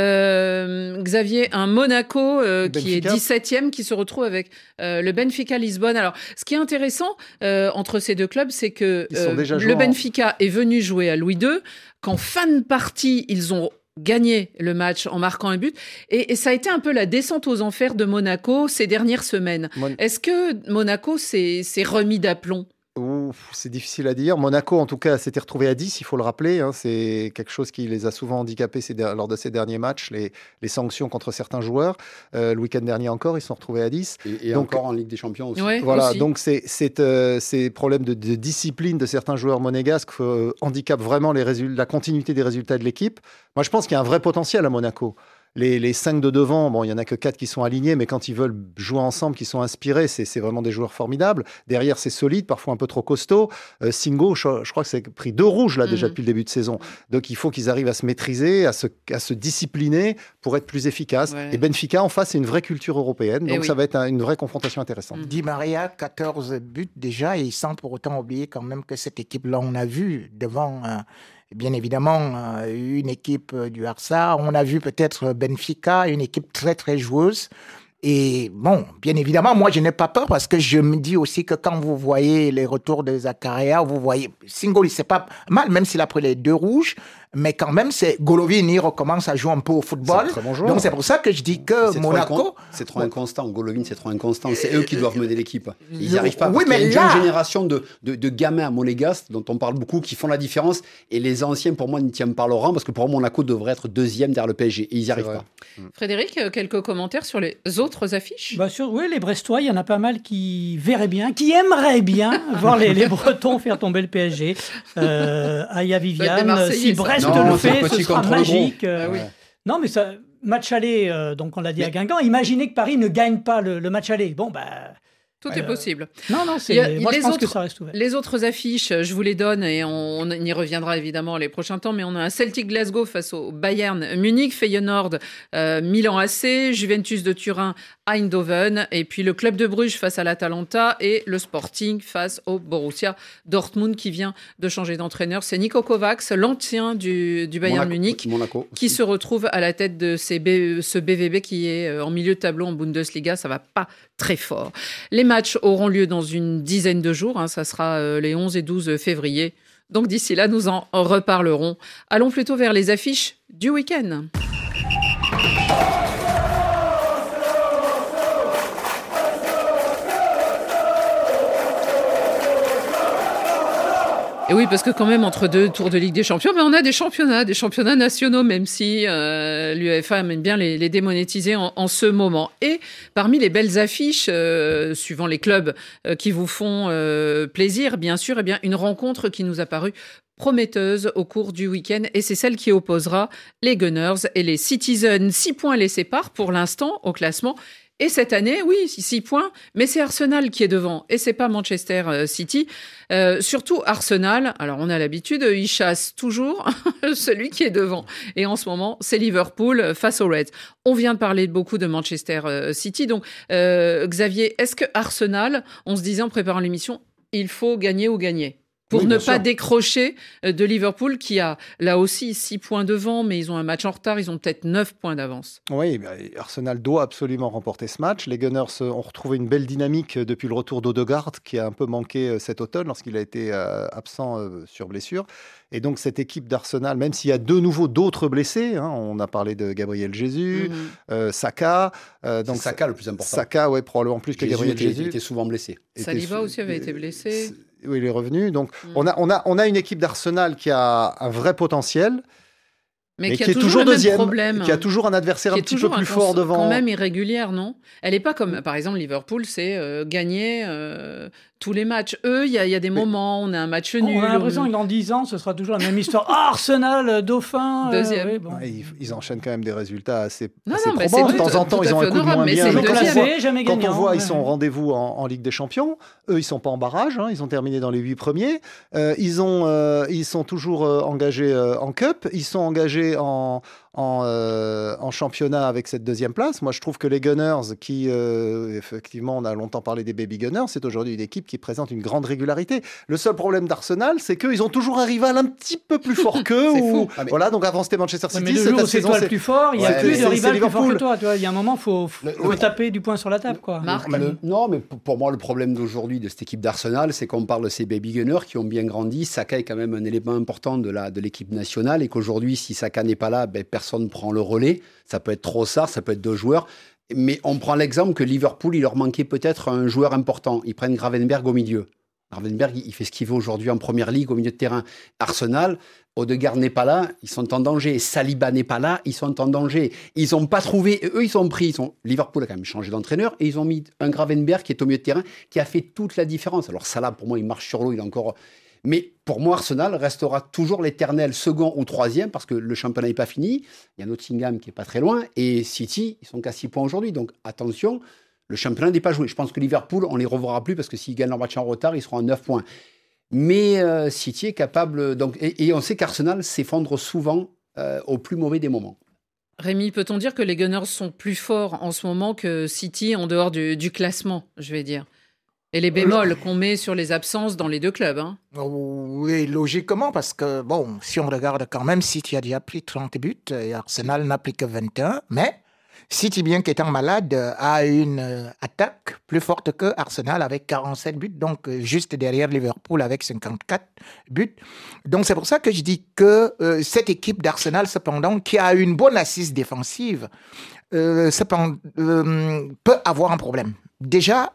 Euh, Xavier, un Monaco euh, qui est Benfica. dix-septième qui se retrouve avec euh, le Benfica Lisbonne. Alors, ce qui est intéressant euh, entre ces deux clubs, c'est que Ils sont déjà le joués en- Benfica est venu jouer à Louis deux, qu'en fin de partie, ils ont gagné le match en marquant un but. Et, et ça a été un peu la descente aux enfers de Monaco ces dernières semaines. Mon- Est-ce que Monaco s'est s'est remis d'aplomb? Ouf, c'est difficile à dire. Monaco, en tout cas, s'était retrouvé à dix, il faut le rappeler. hein. C'est quelque chose qui les a souvent handicapés ces der- lors de ces derniers matchs, les, les sanctions contre certains joueurs. Euh, le week-end dernier encore, ils se sont retrouvés à dix. Et, et Donc- encore en Ligue des Champions aussi. Ouais, Voilà, aussi. donc c'est c'est, euh, ces problèmes de, de discipline de certains joueurs monégasques euh, handicapent vraiment les résul- la continuité des résultats de l'équipe. Moi, je pense qu'il y a un vrai potentiel à Monaco. les, les cinq de devant, bon, il y en a que quatre qui sont alignés, mais quand ils veulent jouer ensemble, qui sont inspirés, c'est, c'est vraiment des joueurs formidables. Derrière, c'est solide, parfois un peu trop costaud. Euh, Singo, je, je crois que c'est pris deux rouges là déjà Mhm. depuis le début de saison. Donc il faut qu'ils arrivent à se maîtriser, à se, à se discipliner pour être plus efficaces. Ouais. Et Benfica, en face, c'est une vraie culture européenne. Eh Donc oui. ça va être un- une vraie confrontation intéressante. Mhm. Di Maria, quatorze buts déjà, et sans pour autant oublier quand même que cette équipe-là, on a vu devant, euh, bien évidemment, euh, une équipe euh, du Barça, on a vu peut-être Benfica, une équipe très très joueuse. Et bon, bien évidemment, moi je n'ai pas peur parce que je me dis aussi que quand vous voyez les retours de Zakaria, vous voyez Singoli, c'est pas mal, même s'il a pris les deux rouges, mais quand même, c'est Golovin, il recommence à jouer un peu au C'est football. un très bon joueur. Donc c'est pour ça que je dis que C'est trop Monaco. incon- C'est trop inconstant. Golovin, c'est trop inconstant. C'est eux qui doivent mener l'équipe. Ils n'y Euh, arrivent pas. oui, parce qu'il y a mais une là- jeune génération de, de, de gamins à Monégasque, dont on parle beaucoup, qui font la différence. Et les anciens, pour moi, ne tiennent pas leur rang, parce que pour moi, Monaco devrait être deuxième derrière le P S G. Et ils n'y arrivent vrai. pas. Frédéric, euh, quelques commentaires sur les autres affiches? Bah sur, oui, les Brestois, il y en a pas mal qui verraient bien, qui aimeraient bien voir les, les Bretons faire tomber le P S G. Euh, Aya des Viviane, Marseillais, si ça. Brest Non, le c'est fait, le ce petit sera contre le magique. gros. euh, Ah oui. Non, mais ça, match aller, euh, donc on l'a dit Mais- à Guingamp, imaginez que Paris ne gagne pas le, le match aller. Bon, bah. Tout Ouais, est euh, possible. Non, non, c'est, Il y a- moi je les pense que autres- ça reste ouvert. Les autres affiches, je vous les donne et on, on y reviendra évidemment les prochains temps, mais on a un Celtic Glasgow face au Bayern Munich, Feyenoord, euh, Milan A C, Juventus de Turin, Eindhoven, et puis le club de Bruges face à l'Atalanta et le Sporting face au Borussia Dortmund qui vient de changer d'entraîneur. C'est Niko Kovacs, l'ancien du, du Bayern Monaco- Munich, Monaco. qui se retrouve à la tête de ces B- ce B V B qui est euh, en milieu de tableau en Bundesliga. Ça va pas très fort. Les matchs auront lieu dans une dizaine de jours. Hein, ça sera euh, les onze et douze février. Donc d'ici là, nous en reparlerons. Allons plutôt vers les affiches du week-end. Et oui, parce que quand même, entre deux tours de Ligue des Champions, mais on a des championnats, des championnats nationaux, même si euh, l'UEFA aime bien les, les démonétiser en, en ce moment. Et parmi les belles affiches, euh, suivant les clubs euh, qui vous font euh, plaisir, bien sûr, eh bien, une rencontre qui nous a paru prometteuse au cours du week-end, et c'est celle qui opposera les Gunners et les Citizens. Six points les séparent pour l'instant au classement. Et cette année, oui, six points, mais c'est Arsenal qui est devant, et c'est pas Manchester City. Euh, surtout Arsenal, alors on a l'habitude, il chasse toujours celui qui est devant. Et en ce moment, c'est Liverpool face aux Reds. On vient de parler beaucoup de Manchester City, donc euh, Xavier, est-ce que Arsenal, on se disait en préparant l'émission, il faut gagner ou gagner ? Pour Oui, ne bien pas sûr. décrocher de Liverpool, qui a là aussi six points devant, mais ils ont un match en retard, ils ont peut-être neuf points d'avance. Oui, bah, Arsenal doit absolument remporter ce match. Les Gunners euh, ont retrouvé une belle dynamique euh, depuis le retour d'Odegaard, qui a un peu manqué euh, cet automne lorsqu'il a été euh, absent euh, sur blessure. Et donc cette équipe d'Arsenal, même s'il y a de nouveau d'autres blessés, hein, on a parlé de Gabriel Jesus, Mhm. euh, Saka. euh, Donc donc Saka le plus important. Saka, ouais, probablement plus que Jésus Gabriel était, Jesus. était souvent blessé. était Saliba sous- aussi avait été blessé. C'est- Oui, il est revenu. Donc, Mm. on, a, on, a, on a une équipe d'Arsenal qui a un vrai potentiel, Mais, mais qui, qui, a est toujours, toujours le même deuxième, problème. qui a toujours un adversaire qui un est petit peu toujours plus un fort cons- devant. Quand même irrégulière, non? Elle n'est pas comme, par exemple, Liverpool, c'est euh, gagner euh, tous les matchs. Eux, il y, a- il y a des moments, on a un match nul. On a l'impression que dans dix ans, ce sera toujours la même histoire. Ah, Arsenal, euh, Dauphin. euh, Deuxième. oui, bon. Ouais, ils, ils enchaînent quand même des résultats assez, Non, assez non, mais probants. c'est De tout- temps en temps, tout ils à ont fait un coup de honorable, moins mais bien. c'est mais le quand on deuxième. voit- Classé, jamais Quand gagnant. on voit, ils ouais. sont au rendez-vous en, en Ligue des Champions. Eux, ils sont pas en barrage. Hein, ils ont terminé dans les huit premiers. Euh, ils, ont, euh, ils sont toujours euh, engagés euh, en Cup. Ils sont engagés en, en, euh, en championnat avec cette deuxième place. Moi, je trouve que les Gunners, qui, euh, effectivement, on a longtemps parlé des Baby Gunners, c'est aujourd'hui une équipe qui présente une grande régularité. Le seul problème d'Arsenal, c'est qu'ils ont toujours un rival un petit peu plus fort qu'eux. C'est ou- fou. Ah, mais- Voilà, donc avant, c'était Manchester Ouais, City. mais le cette jour où c'est saison, toi le c'est- plus fort, il n'y a Ouais, plus mais de c'est- rival c'est plus fort que Liverpool. toi. Tu vois, il y a un moment, il faut, faut, Le- faut oui. taper du poing sur la table. Quoi. Marc, Le- non, mais pour pour moi, le problème d'aujourd'hui de cette équipe d'Arsenal, c'est qu'on parle de ces baby gunners qui ont bien grandi. Saka est quand même un élément important de la de l'équipe nationale et qu'aujourd'hui, si Saka n'est pas là, ben, personne ne prend le relais. Ça peut être Trossard, ça peut être deux joueurs. Mais on prend l'exemple que Liverpool, il leur manquait peut-être un joueur important. Ils prennent Gravenberg au milieu. Gravenberg, il fait ce qu'il veut aujourd'hui en première ligue au milieu de terrain. Arsenal, Odegaard n'est pas là, ils sont en danger. Saliba n'est pas là, ils sont en danger. Ils n'ont pas trouvé, eux ils sont pris. Ils sont, Liverpool a quand même changé d'entraîneur et ils ont mis un Gravenberg qui est au milieu de terrain qui a fait toute la différence. Alors Salah, pour moi, il marche sur l'eau, il est encore. Mais pour moi, Arsenal restera toujours l'éternel second ou troisième parce que le championnat n'est pas fini. Il y a Nottingham qui est pas très loin et City, ils sont qu'à six points aujourd'hui. Donc attention, le championnat n'est pas joué. Je pense que Liverpool, on les reverra plus parce que s'ils gagnent leur match en retard, ils seront à neuf points. Mais euh, City est capable. Donc, et, et on sait qu'Arsenal s'effondre souvent euh, au plus mauvais des moments. Rémi, peut-on dire que les Gunners sont plus forts en ce moment que City en dehors du, du classement, je vais dire? Et les bémols qu'on met sur les absences dans les deux clubs. Hein. Oui, logiquement, parce que, bon, si on regarde quand même, City a déjà pris trente buts et Arsenal n'a pris que vingt et un. Mais City, bien qu'étant malade, a une attaque plus forte que Arsenal avec quarante-sept buts, donc juste derrière Liverpool avec cinquante-quatre buts. Donc c'est pour ça que je dis que euh, cette équipe d'Arsenal, cependant, qui a une bonne assise défensive, euh, cependant, euh, peut avoir un problème. Déjà,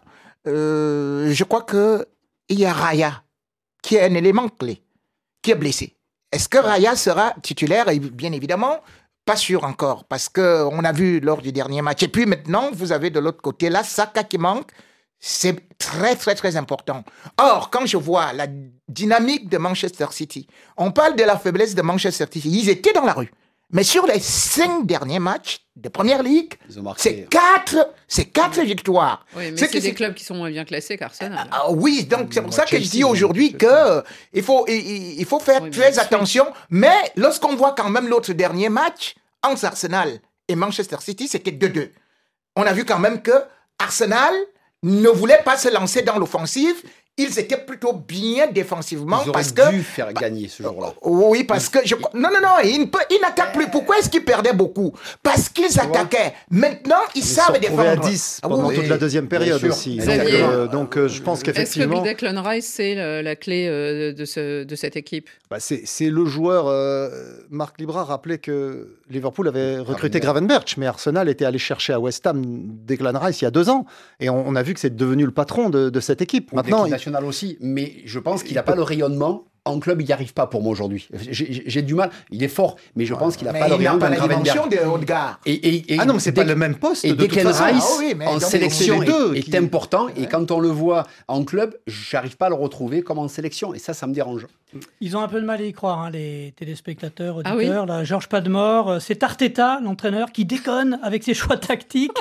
Euh, je crois qu'il y a Raya, qui est un élément clé, qui est blessé. Est-ce que Raya sera titulaire? Et bien évidemment, pas sûr encore, parce qu'on a vu lors du dernier match. Et puis maintenant, vous avez de l'autre côté, là, Saka qui manque, c'est très, très, très important. Or, quand je vois la dynamique de Manchester City, on parle de la faiblesse de Manchester City. Ils étaient dans la rue. Mais sur les cinq derniers matchs de Première Ligue, c'est quatre, c'est quatre victoires. Oui, mais c'est, c'est des clubs qui sont moins bien classés qu'Arsenal. Ah, ah, oui, donc c'est pour ça que je dis aujourd'hui que il faut, il, il faut faire oui, très attention. Mais lorsqu'on voit quand même l'autre dernier match entre Arsenal et Manchester City, c'était deux deux. On a vu quand même que Arsenal ne voulait pas se lancer dans l'offensive. Ils étaient plutôt bien défensivement. Ils parce auraient que dû faire gagner ce jour-là. Oui, parce que... Je, non, non, non, ils, ils n'attaquent plus. Pourquoi est-ce qu'ils perdaient beaucoup? Parce qu'ils attaquaient. Maintenant, ils, ils savent défendre. Ils sont à dix pendant ah, oui, toute la deuxième période aussi. Donc, euh, donc euh, je pense qu'effectivement... Est-ce que Declan Rice, c'est la, la clé euh, de, ce, de cette équipe? bah, c'est, c'est le joueur... Euh, Marc Libra rappelait que Liverpool avait recruté Gravenberch, mais Arsenal était allé chercher à West Ham Declan Rice il y a deux ans. Et on, on a vu que c'est devenu le patron de, de cette équipe. Maintenant, il... aussi, mais je pense qu'il n'a pas le rayonnement. En club, il n'y arrive pas pour moi aujourd'hui. J'ai, j'ai du mal. Il est fort, mais je ouais, pense qu'il n'a pas le rayonnement d'un Gravenberch. Et, et, et, ah non, mais c'est pas le même poste. Et de Declan Rice, ah oui, en sélection, deux est, qui... est important. Ouais. Et quand on le voit en club, je n'arrive pas à le retrouver comme en sélection. Et ça, ça me dérange. Ils ont un peu de mal à y croire, hein, les téléspectateurs, auditeurs. Ah oui. Là, Georges Padmore, c'est Arteta, l'entraîneur, qui déconne avec ses choix tactiques.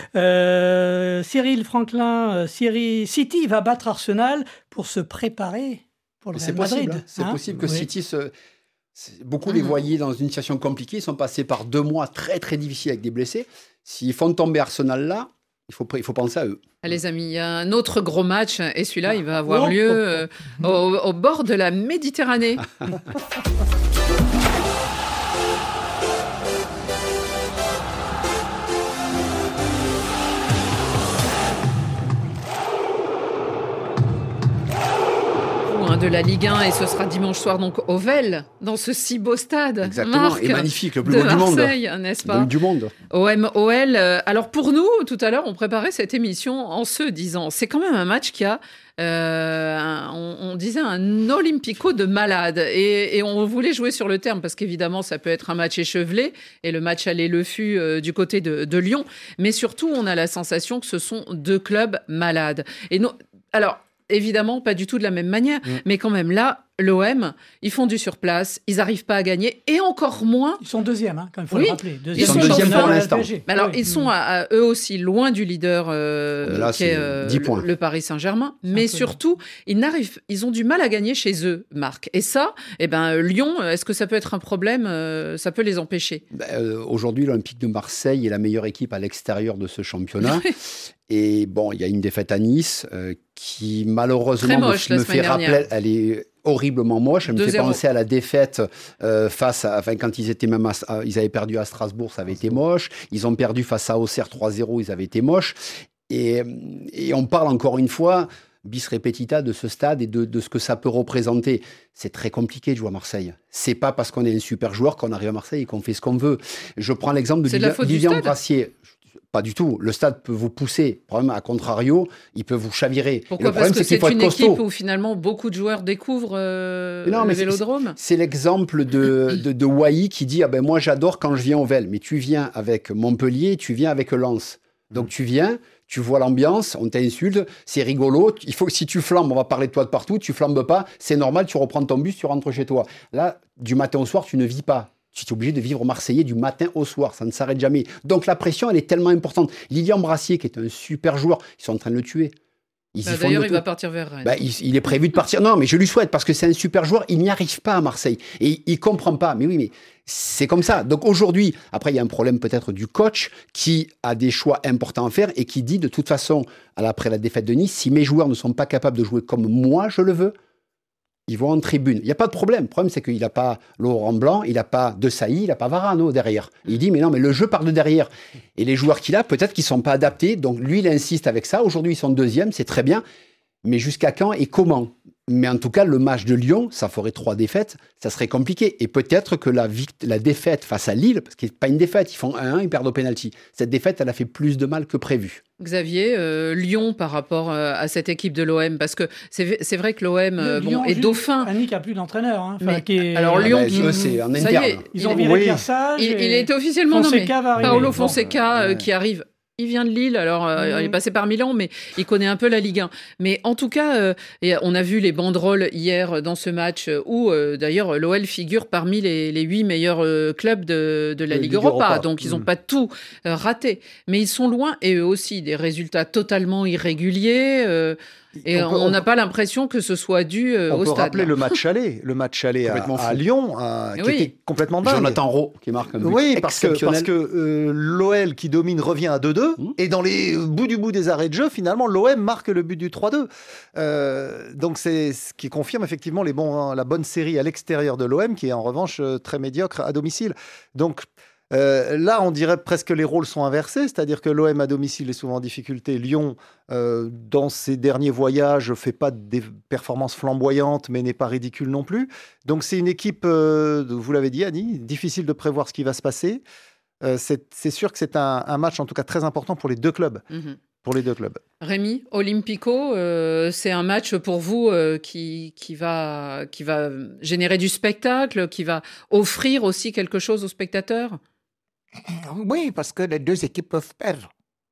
euh, Cyril Franklin, Cyril, City va battre Arsenal pour se préparer. Pour le c'est Madrid, possible, c'est hein possible que oui. City se... Beaucoup mmh. les voyaient dans une situation compliquée. Ils sont passés par deux mois très très difficiles avec des blessés. S'ils font tomber Arsenal là, il faut, il faut penser à eux. Ah, les amis, il y a un autre gros match et celui-là, il va avoir oh, lieu euh, oh, oh. Au, au bord de la Méditerranée. De la Ligue un, et ce sera dimanche soir donc au Vel, dans ce si beau stade. Exactement, Marc, et magnifique, le plus beau du monde. Marseille, n'est-ce pas? Le du monde. O M O L. Alors pour nous, tout à l'heure, on préparait cette émission en se disant, c'est quand même un match qui a, euh, un, on, on disait un Olympico de malade, et, et on voulait jouer sur le terme parce qu'évidemment, ça peut être un match échevelé, et le match aller le fut euh, du côté de, de Lyon, mais surtout, on a la sensation que ce sont deux clubs malades. Et non, alors. Évidemment, pas du tout de la même manière, mmh. mais quand même là, l'O M, ils font du surplace, ils n'arrivent pas à gagner, et encore moins... Ils sont deuxièmes, hein, quand il faut oui, le rappeler. Deuxième ils sont deuxièmes pour l'instant. Mais alors, oui. ils sont à, à, eux aussi loin du leader euh, là, qui est euh, le, le Paris Saint-Germain, c'est mais surtout, ils, n'arrivent, ils ont du mal à gagner chez eux, Marc. Et ça, eh ben, Lyon, est-ce que ça peut être un problème? Ça peut les empêcher. ben, euh, Aujourd'hui, l'Olympique de Marseille est la meilleure équipe à l'extérieur de ce championnat. Et bon, il y a une défaite à Nice euh, qui, malheureusement, moche, me, me fait rappeler... Elle est horriblement moche. Elle me fait penser à la défaite euh, face à... Enfin, quand ils étaient même... À, à, ils avaient perdu à Strasbourg, ça avait été moche. Ils ont perdu face à Auxerre trois zéro, ils avaient été moches. Et, et on parle encore une fois, bis repetita, de ce stade et de, de ce que ça peut représenter. C'est très compliqué de jouer à Marseille. C'est pas parce qu'on est un super joueur qu'on arrive à Marseille et qu'on fait ce qu'on veut. Je prends l'exemple de Lilian Brassier. Pas du tout. Le stade peut vous pousser. Le problème, à contrario, il peut vous chavirer. Pourquoi? Le problème, Parce que c'est, c'est qu'il faut une être costaud. Équipe où finalement beaucoup de joueurs découvrent euh, non, le Vélodrome. C'est, c'est l'exemple de, de, de Wai qui dit ah ben moi j'adore quand je viens au Vel. Mais tu viens avec Montpellier, tu viens avec Lens. Donc tu viens, tu vois l'ambiance, on t'insulte, c'est rigolo. Il faut que si tu flambes, on va parler de toi de partout. Tu flambes pas, c'est normal, tu reprends ton bus, tu rentres chez toi. Là, du matin au soir, tu ne vis pas. Tu es obligé de vivre marseillais du matin au soir, ça ne s'arrête jamais. Donc la pression, elle est tellement importante. Lilian Brassier, qui est un super joueur, ils sont en train de le tuer. Ils bah, y d'ailleurs, il va partir vers Rennes. Bah, il, il est prévu de partir. Non, mais je lui souhaite parce que c'est un super joueur. Il n'y arrive pas à Marseille et il comprend pas. Mais oui, mais c'est comme ça. Donc aujourd'hui, après, il y a un problème peut-être du coach qui a des choix importants à faire et qui dit de toute façon, après la défaite de Nice, si mes joueurs ne sont pas capables de jouer comme moi je le veux, ils vont en tribune. Il n'y a pas de problème. Le problème, c'est qu'il n'a pas Laurent Blanc, il n'a pas De Sailly, il n'a pas Varano derrière. Il dit, mais non, mais le jeu part de derrière. Et les joueurs qu'il a, peut-être qu'ils ne sont pas adaptés. Donc lui, il insiste avec ça. Aujourd'hui, ils sont deuxième, c'est très bien. Mais jusqu'à quand et comment ? Mais en tout cas, le match de Lyon, ça ferait trois défaites, ça serait compliqué. Et peut-être que la, vict- la défaite face à Lille, parce qu'il n'est pas une défaite, ils font un un, ils perdent au pénalty. Cette défaite, elle a fait plus de mal que prévu. Xavier, euh, Lyon par rapport euh, à cette équipe de l'O M, parce que c'est, c'est vrai que l'O M euh, bon, est dauphin. Annick a plus d'entraîneur. Hein, mais, qui est... Alors Lyon, ah bah, eux, c'est en ça interne. y est, ils ont viré oui. Pierre Sage. Il, et... il est officiellement Fonseca nommé. va arriver. Paolo Bon, Fonseca euh, ouais. qui arrive. Il vient de Lille, alors euh, Mmh. il est passé par Milan, mais il connaît un peu la Ligue un. Mais en tout cas, euh, et on a vu les banderoles hier dans ce match où euh, d'ailleurs l'O L figure parmi les, les huit meilleurs euh, clubs de, de la De Ligue, Ligue Europa. Europa. Donc ils n'ont Mmh. pas tout euh, raté. Mais ils sont loin et eux aussi des résultats totalement irréguliers. Euh, et On on peut- on n'a peut- pas l'impression que ce soit dû euh, On au peut stade. rappeler là. le match aller, le match aller à, Complètement à fou. Lyon, euh, qui Oui. était complètement dingue. Jonathan Rowe qui marque un but Oui, parce que, exceptionnel. parce que euh, l'O L qui domine revient à deux deux, Mmh. et dans les bouts du bout des arrêts de jeu, finalement, l'O M marque le but du trois deux. Euh, donc c'est ce qui confirme effectivement les bons, hein, la bonne série à l'extérieur de l'O M, qui est en revanche euh, très médiocre à domicile. Donc euh, là, on dirait presque que les rôles sont inversés, c'est-à-dire que l'O M à domicile est souvent en difficulté. Lyon, euh, dans ses derniers voyages, fait pas des performances flamboyantes, mais n'est pas ridicule non plus. Donc c'est une équipe, euh, vous l'avez dit Annie, difficile de prévoir ce qui va se passer. Euh, c'est, c'est sûr que c'est un, un match en tout cas très important pour les deux clubs. Mhm. Pour les deux clubs. Rémi, Olympico, euh, c'est un match pour vous euh, qui, qui, va, qui va générer du spectacle, qui va offrir aussi quelque chose aux spectateurs. Oui, parce que les deux équipes peuvent perdre.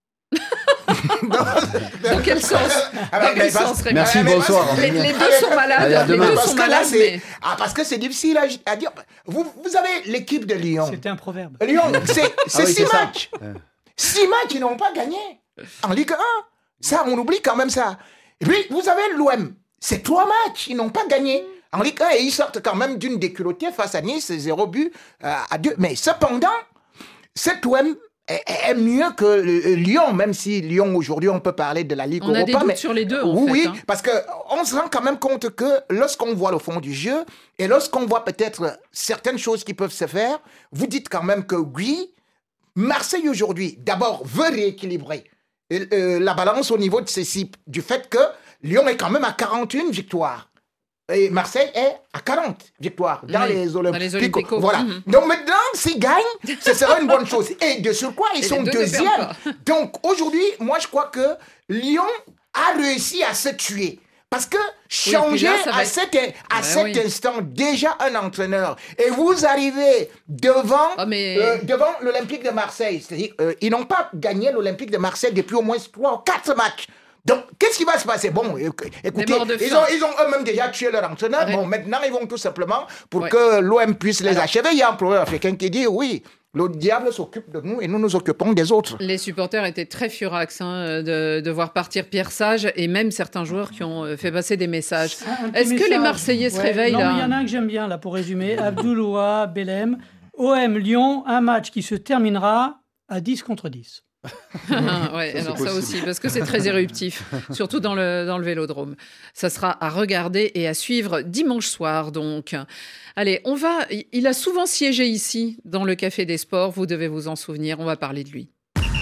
Dans quel sens Ah, Dans mais- quel mais sens, parce- Rémi Merci, mais- bonsoir. les, les deux sont Allez, à malades, les demain. deux Parce sont que là, malades, c'est- mais... ah, parce que c'est difficile à, à dire. Vous, vous avez l'équipe de Lyon. C'était un proverbe. Lyon, c'est, c'est Ah oui, six c'est ça. matchs. Six matchs, ils n'ont pas gagné en Ligue un. Ça, on oublie quand même ça. Et puis, vous avez l'O M. C'est trois matchs, ils n'ont pas gagné en Ligue un et ils sortent quand même d'une déculottée face à Nice, zéro but euh, à deux. Mais cependant, cet O M est, est mieux que euh, Lyon, même si Lyon, aujourd'hui, on peut parler de la Ligue On a des Europa. doutes mais sur les deux, en oui, fait, oui, hein. parce qu'on se rend quand même compte que lorsqu'on voit le fond du jeu et lorsqu'on voit peut-être certaines choses qui peuvent se faire, vous dites quand même que oui, Marseille aujourd'hui, d'abord, veut rééquilibrer euh, euh, la balance au niveau de ces cibles, du fait que Lyon est quand même à quarante et une victoires. Et Marseille est à quarante victoires dans, Oui, les, dans Olympiques. les Olympiques. Voilà. Mhm. Donc maintenant, s'ils gagnent, ce sera une bonne chose. Et de surcroît, ils Et sont les deux ne deuxièmes. perdent pas. Donc aujourd'hui, moi je crois que Lyon a réussi à se tuer. Parce que changer là, ça va à être- cet, à Ouais, cet oui. instant déjà un entraîneur et vous arrivez devant, Ah, mais- euh, devant l'Olympique de Marseille, c'est-à-dire euh, ils n'ont pas gagné l'Olympique de Marseille depuis au moins trois ou quatre matchs. Donc, qu'est-ce qui va se passer? Bon, éc- écoutez, morts de ils faim. ont, ils ont eux-mêmes déjà tué leur entraîneur. Arrête. Bon, maintenant, ils vont tout simplement, pour Ouais. que l'O M puisse les achever, il y a un proverbe africain qui dit, oui, le diable s'occupe de nous et nous nous occupons des autres. Les supporters étaient très furax hein, de, de voir partir Pierre Sage et même certains joueurs qui ont euh, fait passer des messages. Un- un petit Est-ce que les message. Marseillais se Ouais. réveillent Non, là mais il y en a un que j'aime bien, là, pour résumer. Abdouloua, Belem. O M Lyon, un match qui se terminera à dix contre dix. Ah, ouais, alors ça possible. aussi, parce que c'est très éruptif, surtout dans le, dans le vélodrome. Ça sera à regarder et à suivre dimanche soir, donc. Allez, on va. Il a souvent siégé ici, dans le Café des Sports, vous devez vous en souvenir, on va parler de lui.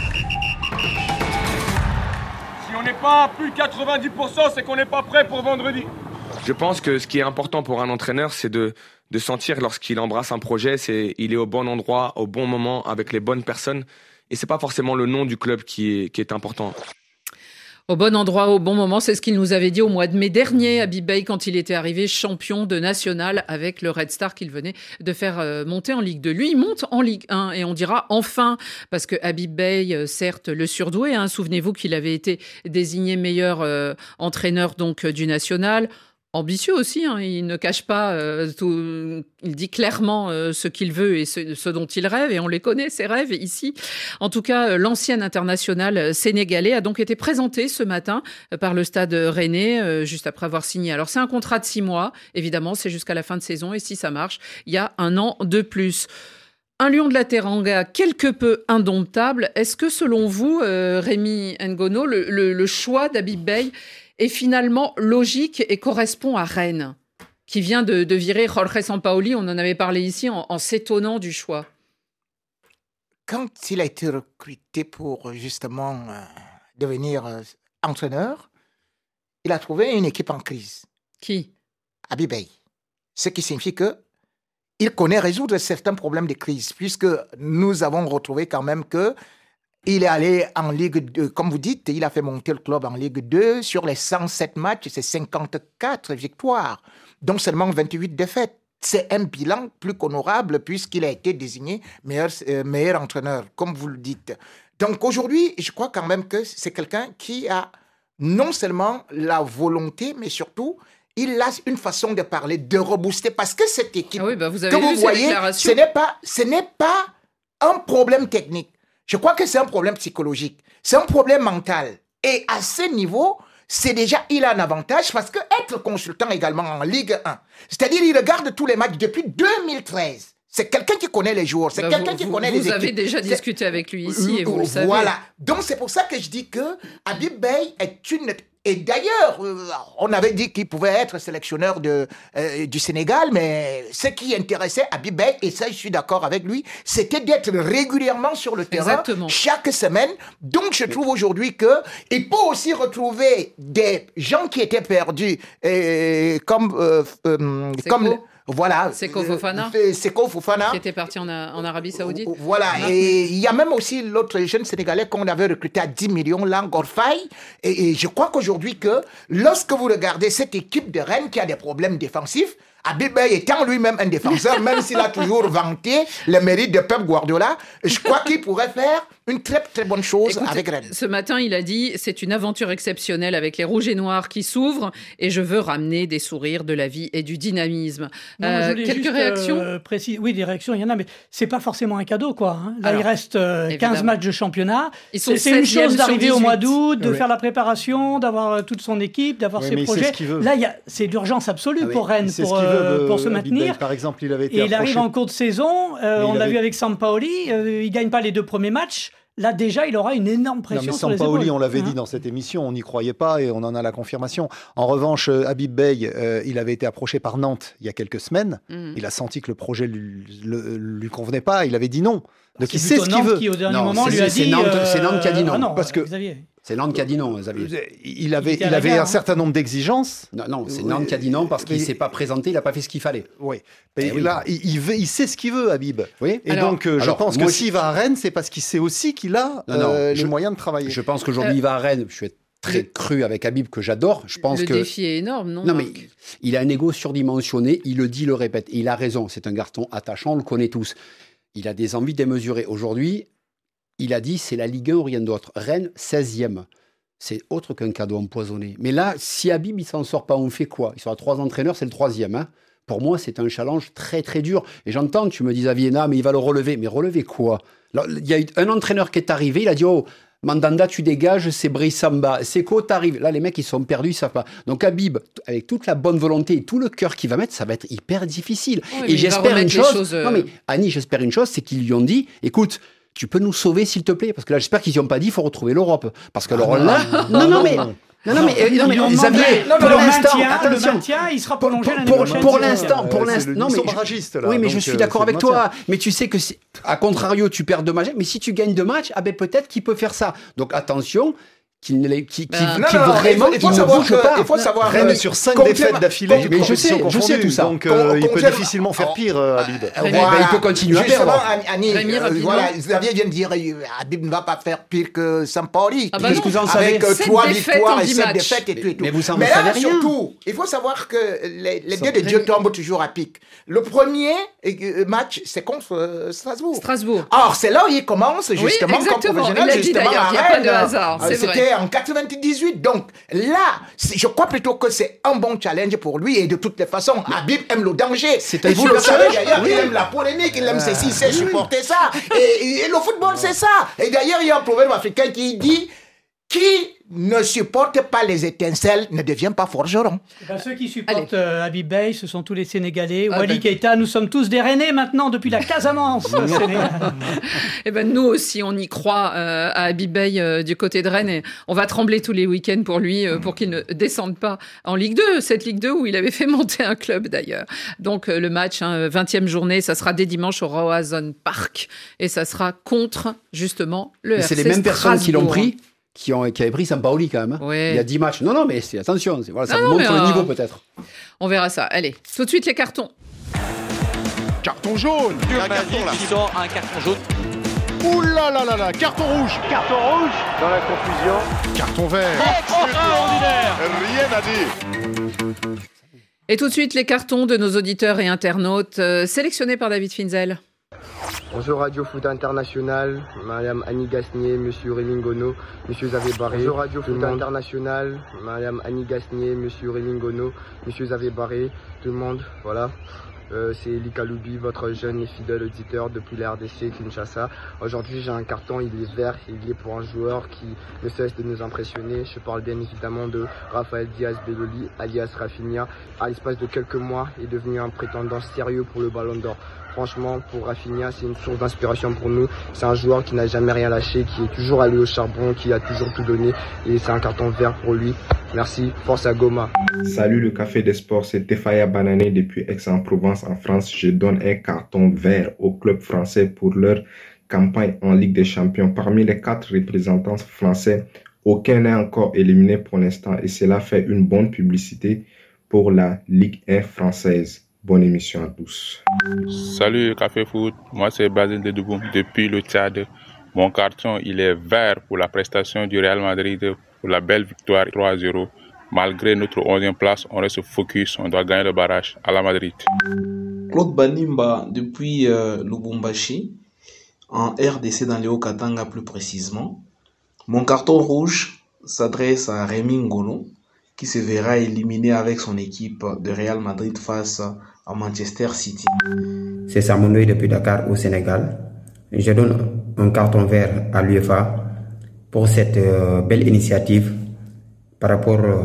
Si on n'est pas à plus de quatre-vingt-dix pour cent, c'est qu'on n'est pas prêt pour vendredi. Je pense que ce qui est important pour un entraîneur, c'est de, de sentir lorsqu'il embrasse un projet, c'est il est au bon endroit, au bon moment, avec les bonnes personnes. Et c'est pas forcément le nom du club qui est, qui est important. Au bon endroit, au bon moment, c'est ce qu'il nous avait dit au mois de mai dernier, Habib Beye, quand il était arrivé champion de national avec le Red Star qu'il venait de faire euh, monter en Ligue deux. Lui, il monte en Ligue un et on dira enfin, parce que Habib Beye, euh, certes, le surdoué, hein, souvenez-vous qu'il avait été désigné meilleur euh, entraîneur donc euh, du national. Ambitieux aussi, hein, il ne cache pas, euh, tout, il dit clairement euh, ce qu'il veut et ce, ce dont il rêve, et on les connaît, ses rêves, ici. En tout cas, euh, l'ancien international sénégalais a donc été présenté ce matin euh, par le Stade Rennais, euh, juste après avoir signé. Alors, c'est un contrat de six mois, évidemment, c'est jusqu'à la fin de saison, et si ça marche, il y a un an de plus. Un lion de la Teranga quelque peu indomptable. Est-ce que, selon vous, euh, Rémi Ngono, le, le, le choix d'Habib Beye est finalement logique et correspond à Rennes, qui vient de, de virer Jorge Sampaoli? On en avait parlé ici en, en s'étonnant du choix. Quand il a été recruté pour justement euh, devenir euh, entraîneur, il a trouvé une équipe en crise. Qui? Habib Beye. Ce qui signifie que il connaît résoudre certains problèmes de crise, puisque nous avons retrouvé quand même que il est allé en Ligue deux, comme vous dites, il a fait monter le club en Ligue deux. Sur les cent sept matchs, c'est cinquante-quatre victoires, dont seulement vingt-huit défaites. C'est un bilan plus qu'honorable puisqu'il a été désigné meilleur, euh, meilleur entraîneur, comme vous le dites. Donc aujourd'hui, je crois quand même que c'est quelqu'un qui a non seulement la volonté, mais surtout, il a une façon de parler, de rebooster, parce que cette équipe ah oui, bah vous avez que vous voyez, ce n'est pas, ce n'est pas un problème technique. Je crois que c'est un problème psychologique. C'est un problème mental. Et à ce niveau, c'est déjà, il a un avantage parce que être consultant également en Ligue un, c'est-à-dire il regarde tous les matchs depuis deux mille treize. C'est quelqu'un qui connaît les joueurs, c'est bah quelqu'un vous, qui connaît vous les équipes. Vous avez déjà discuté avec lui ici et vous voilà. le savez. Voilà. Donc c'est pour ça que je dis que Habib Beye est une... Et d'ailleurs, on avait dit qu'il pouvait être sélectionneur de, euh, du Sénégal, mais ce qui intéressait Habib Beye, et ça je suis d'accord avec lui, c'était d'être régulièrement sur le terrain, Exactement. chaque semaine. Donc je trouve aujourd'hui qu'il peut aussi retrouver des gens qui étaient perdus, et comme... Euh, euh, comme Voilà. Seko Fofana. Euh, Seko Fofana. Qui était parti en, en Arabie Saoudite. Voilà. Ah. Et il y a même aussi l'autre jeune Sénégalais qu'on avait recruté à dix millions, Langor Faye. Et, et je crois qu'aujourd'hui, que lorsque vous regardez cette équipe de Rennes qui a des problèmes défensifs, Habib Beye étant lui-même un défenseur, même s'il a toujours vanté le mérite de Pep Guardiola, je crois qu'il pourrait faire une très très bonne chose Écoute, avec Rennes. Ce matin, il a dit « C'est une aventure exceptionnelle avec les Rouges et Noirs qui s'ouvrent et je veux ramener des sourires, de la vie et du dynamisme. Non, euh, » Quelques juste, réactions euh, précises. Oui, des réactions, il y en a, mais c'est pas forcément un cadeau, quoi. Hein. Là, Alors, il reste euh, quinze matchs de championnat. C'est une chose d'arriver au mois d'août, de oui. faire la préparation, d'avoir euh, toute son équipe, d'avoir oui, ses projets. Là, il y a, c'est d'urgence absolue ah, oui. pour Rennes, pour, euh, pour se maintenir. Par exemple, il avait été et approché. il arrive en cours de saison, euh, on l'a avait... vu avec Sampaoli, euh, il gagne pas les deux premiers matchs. Là, déjà, il aura une énorme pression non, mais sur les épaules. Sampaoli, on l'avait hein. dit dans cette émission, on n'y croyait pas et on en a la confirmation. En revanche, Habib Beye, euh, il avait été approché par Nantes il y a quelques semaines. Mmh. Il a senti que le projet lui, le, lui convenait pas. Il avait dit non. Donc il sait ce qu'il veut. Qui, au dernier non, moment, lui a dit. C'est Nantes, euh... Nantes qui a dit non. Ah non parce que Xavier. C'est Nantes qui a dit non, Xavier. Il avait, il, il avait un certain nombre d'exigences. Non, non c'est Nantes qui a dit non parce qu'il ne s'est pas présenté, il n'a pas fait ce qu'il fallait. Oui. Mais eh là, oui. il, veut, il sait ce qu'il veut, Habib. Oui. Et alors, donc, euh, alors, je pense que s'il va à Rennes, c'est parce qu'il sait aussi qu'il a non, non, euh, je, les moyens de travailler. Je pense qu'aujourd'hui, euh, il va à Rennes. Je suis très le, cru avec Habib, que j'adore. Je pense le que, défi est énorme, non Non, mais il a un ego surdimensionné. Il le dit, il le répète. Et il a raison. C'est un garçon attachant, on le connaît tous. Il a des envies démesurées. Aujourd'hui, il a dit, c'est la Ligue un ou rien d'autre. Rennes, seizième. C'est autre qu'un cadeau empoisonné. Mais là, si Habib, il ne s'en sort pas, on fait quoi? Il sera trois entraîneurs, c'est le troisième. Hein. Pour moi, c'est un challenge très, très dur. Et j'entends que tu me dis, Aviena, mais il va le relever. Mais relever quoi? Il y a eu un entraîneur qui est arrivé, il a dit, oh, Mandanda, tu dégages, c'est Brice Samba. Seko, t'arrives. Là, les mecs, ils sont perdus, ils ne savent pas. Donc, Habib, avec toute la bonne volonté et tout le cœur qu'il va mettre, ça va être hyper difficile. Oui, et j'espère une chose. Choses, euh... Non, mais Annie, j'espère une chose, c'est qu'ils lui ont dit, écoute, tu peux nous sauver, s'il te plaît? Parce que là, j'espère qu'ils n'y ont pas dit, il faut retrouver l'Europe. Parce que alors ah, là... Non, non, non, mais... Non, non, mais, non, mais Xavier, pour l'instant, attention, le maintien, il sera prolongé l'année pour, prochaine. Pour l'instant, pour l'instant, non, mais je, oui, mais donc, je suis d'accord avec toi. Mais tu sais que, à contrario, tu perds deux matchs, mais si tu gagnes deux matchs, ah ben peut-être qu'il peut faire ça. Donc attention. qu'il ne qui, qui, Ben, qui non, non, vraiment il faut, il faut qui ne savoir bouge que, pas. il faut savoir Rennes que- est sur cinq complément- défaites d'affilée, toutes mais je sais, compétitions je sais confondues. tout ça. Donc euh, il peut Complément- difficilement faire pire, euh, Habib. Euh, Eh ben, il peut continuer à Justement, perdre. Annie, Rémi, euh, rapidement. voilà, Xavier vient de dire euh, Habib ne va pas faire pire que Sampaoli. Ah bah Qu'est-ce non. que vous en Avec savez euh, Sept trois défaites victoires en et dix sept matchs. défaites et tout et tout. Mais vous en Mais savez là, rien. surtout, il faut savoir que les, les Ça- dieux de Dieu tombent toujours à pic. Le premier euh, match, c'est contre euh, Strasbourg. Strasbourg. Or, c'est là où il commence, justement, comme exactement. professionnel, Il l'a dit justement, d'ailleurs, à il y a pas de Rennes. hasard, Euh, c'est C'était en quatre-vingt-dix-huit. Donc, là, c'est- je crois plutôt que c'est un bon challenge pour lui. Et de toutes les façons, Habib aime le danger. C'est un Et vous le super savez, challenge. d'ailleurs, Oui. il aime la polémique, il aime ceci, c'est supporter ça. Et, et le football, c'est ça. Et d'ailleurs, il y a un proverbe africain qui dit qui ne supporte pas les étincelles ne devient pas forgeron. Eh ben, ceux qui supportent euh, Habib Beye, ce sont tous les Sénégalais. Wally ben- Keita, nous sommes tous des Rennais maintenant depuis la Casamance. Sénégal. Eh ben nous aussi, on y croit euh, à Habib Beye euh, du côté de Rennes. Et on va trembler tous les week-ends pour lui, euh, pour qu'il ne descende pas en Ligue deux. Cette Ligue deux où il avait fait monter un club d'ailleurs. Donc euh, le match, hein, vingtième journée, ça sera dès dimanche au Roazhon Park. Et ça sera contre justement le Mais R C c'est les mêmes personnes qui l'ont Strasbourg. pris, qui, ont, qui avaient pris Sampaoli quand même. hein. Ouais. Il y a dix matchs. Non, non, mais c'est, attention, c'est, voilà, ça Non, vous non, montre mais, le euh, niveau peut-être. On verra ça. Allez, tout de suite les cartons. Carton jaune. Un carton là. Qui sort un carton jaune. Ouh là là là là. Carton rouge. Carton rouge. Dans la confusion. Carton vert. Extraordinaire. Rien à dire. Et tout de suite les cartons de nos auditeurs et internautes euh, sélectionnés par David Finzel. Bonjour Radio Foot International, Madame Annie Gasnier, Monsieur Rémi Ngono, Monsieur Xavier Barré. Bonjour Radio Foot International, Madame Annie Gasnier, Monsieur Rémi Ngono, Monsieur Xavier Barré, tout le monde, voilà. Euh, c'est Eli Kaloubi, votre jeune et fidèle auditeur depuis la R D C Kinshasa. Aujourd'hui, j'ai un carton, il est vert, il est pour un joueur qui ne cesse de nous impressionner. Je parle bien évidemment de Raphaël Diaz Beloli, alias Rafinha. À l'espace de quelques mois, est devenu un prétendant sérieux pour le Ballon d'Or. Franchement, pour Rafinha, c'est une source d'inspiration pour nous. C'est un joueur qui n'a jamais rien lâché, qui est toujours allé au charbon, qui a toujours tout donné. Et c'est un carton vert pour lui. Merci, force à Goma. Salut le Café des Sports, c'est Tefaya Banané depuis Aix-en-Provence en France. Je donne un carton vert au club français pour leur campagne en Ligue des Champions. Parmi les quatre représentants français, aucun n'est encore éliminé pour l'instant et cela fait une bonne publicité pour la Ligue un française. Bonne émission à tous. Salut Café Foot, moi c'est Basile de Douboum depuis le Tchad. Mon carton il est vert pour la prestation du Real Madrid pour la belle victoire trois à zéro. Malgré notre onzième place, on reste focus, on doit gagner le barrage à la Madrid. Claude Banimba depuis euh, Lubumbashi, en R D C dans les Hauts-Katanga plus précisément. Mon carton rouge s'adresse à Rémi Ngono, qui se verra éliminé avec son équipe de Real Madrid face à Manchester City. C'est Samounoué depuis Dakar au Sénégal. Je donne un carton vert à l'UEFA pour cette euh, belle initiative par rapport euh,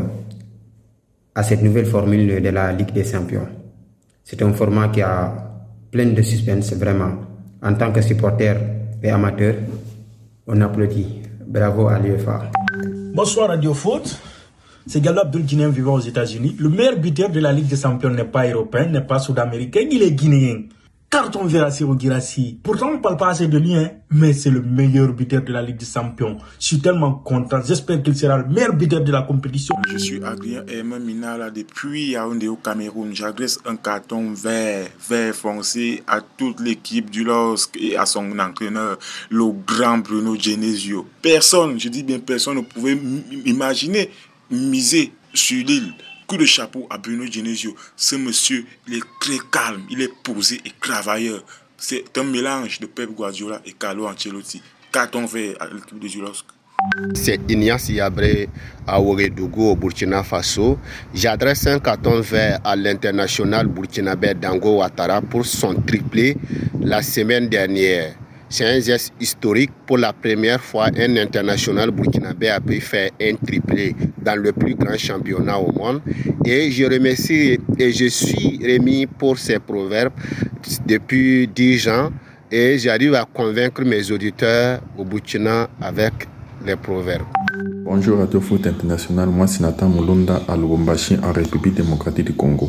à cette nouvelle formule de la Ligue des Champions. C'est un format qui a plein de suspense, vraiment. En tant que supporter et amateur, on applaudit. Bravo à l'UEFA. Bonsoir Radio Foot. C'est Gallo Abdul Guinéen vivant aux États-Unis. Le meilleur buteur de la Ligue des Champions n'est pas européen, n'est pas sud-américain, il est guinéen. Carton vert à Serhou Guirassy. Pourtant, on ne parle pas assez de lui, hein, mais c'est le meilleur buteur de la Ligue des Champions. Je suis tellement content. J'espère qu'il sera le meilleur buteur de la compétition. Je suis Adrien Herman Minala depuis Yaoundé au Cameroun. J'adresse un carton vert, vert foncé à toute l'équipe du L O S C et à son entraîneur, le grand Bruno Genesio. Personne, je dis bien personne, ne pouvait imaginer miser sur l'île. Coup de chapeau à Bruno Genesio. Ce monsieur, il est très calme, il est posé et travailleur. C'est un mélange de Pep Guardiola et Carlo Ancelotti. Carton vert à l'équipe de L O S C. C'est Ignace Yabré à Ouagadougou au Burkina Faso. J'adresse un carton vert à l'international burkinabé Dango Ouattara pour son triplé la semaine dernière. C'est un geste historique. Pour la première fois, un international burkinabé a pu faire un triplé dans le plus grand championnat au monde. Et je remercie et je suis Rémi pour ses proverbes depuis dix ans. Et j'arrive à convaincre mes auditeurs au Burkina avec les proverbes. Bonjour Radio Foot International, moi c'est Nathan Moulonda à Lubumbashi en République démocratique du Congo.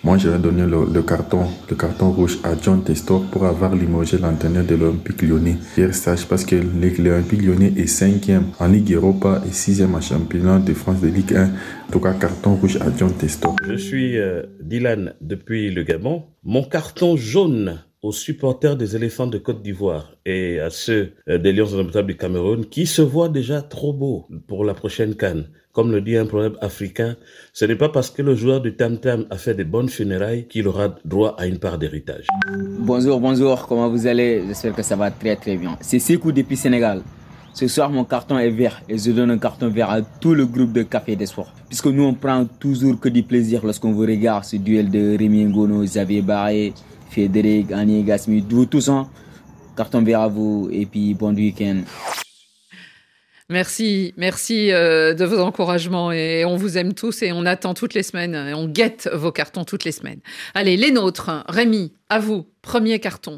Moi, je vais donner le, le, carton, le carton rouge à John Testor pour avoir limogé l'entraîneur de l'Olympique Lyonnais, Pierre Sage, parce que l'Olympique Lyonnais est cinquième en Ligue Europa et sixième en championnat de France de Ligue un. En tout cas, carton rouge à John Testor. Je suis euh, Dylan depuis le Gabon. Mon carton jaune aux supporters des éléphants de Côte d'Ivoire et à ceux euh, des Lions indomptables du Cameroun qui se voient déjà trop beaux pour la prochaine CAN. Comme le dit un proverbe africain, ce n'est pas parce que le joueur du tam-tam a fait des bonnes funérailles qu'il aura droit à une part d'héritage. Bonjour, bonjour, comment vous allez? J'espère que ça va très très bien. C'est Sekou depuis Sénégal. Ce soir, mon carton est vert et je donne un carton vert à tout le groupe de Café des Sports. Puisque nous, on prend toujours que du plaisir lorsqu'on vous regarde ce duel de Rémi Ngono, Xavier Barré, Frédéric, Annie Gasmi, tout ça. Carton vert à vous et puis bon week-end. Merci, merci euh, de vos encouragements et on vous aime tous et on attend toutes les semaines et on guette vos cartons toutes les semaines. Allez, les nôtres. Rémi, à vous, premier carton.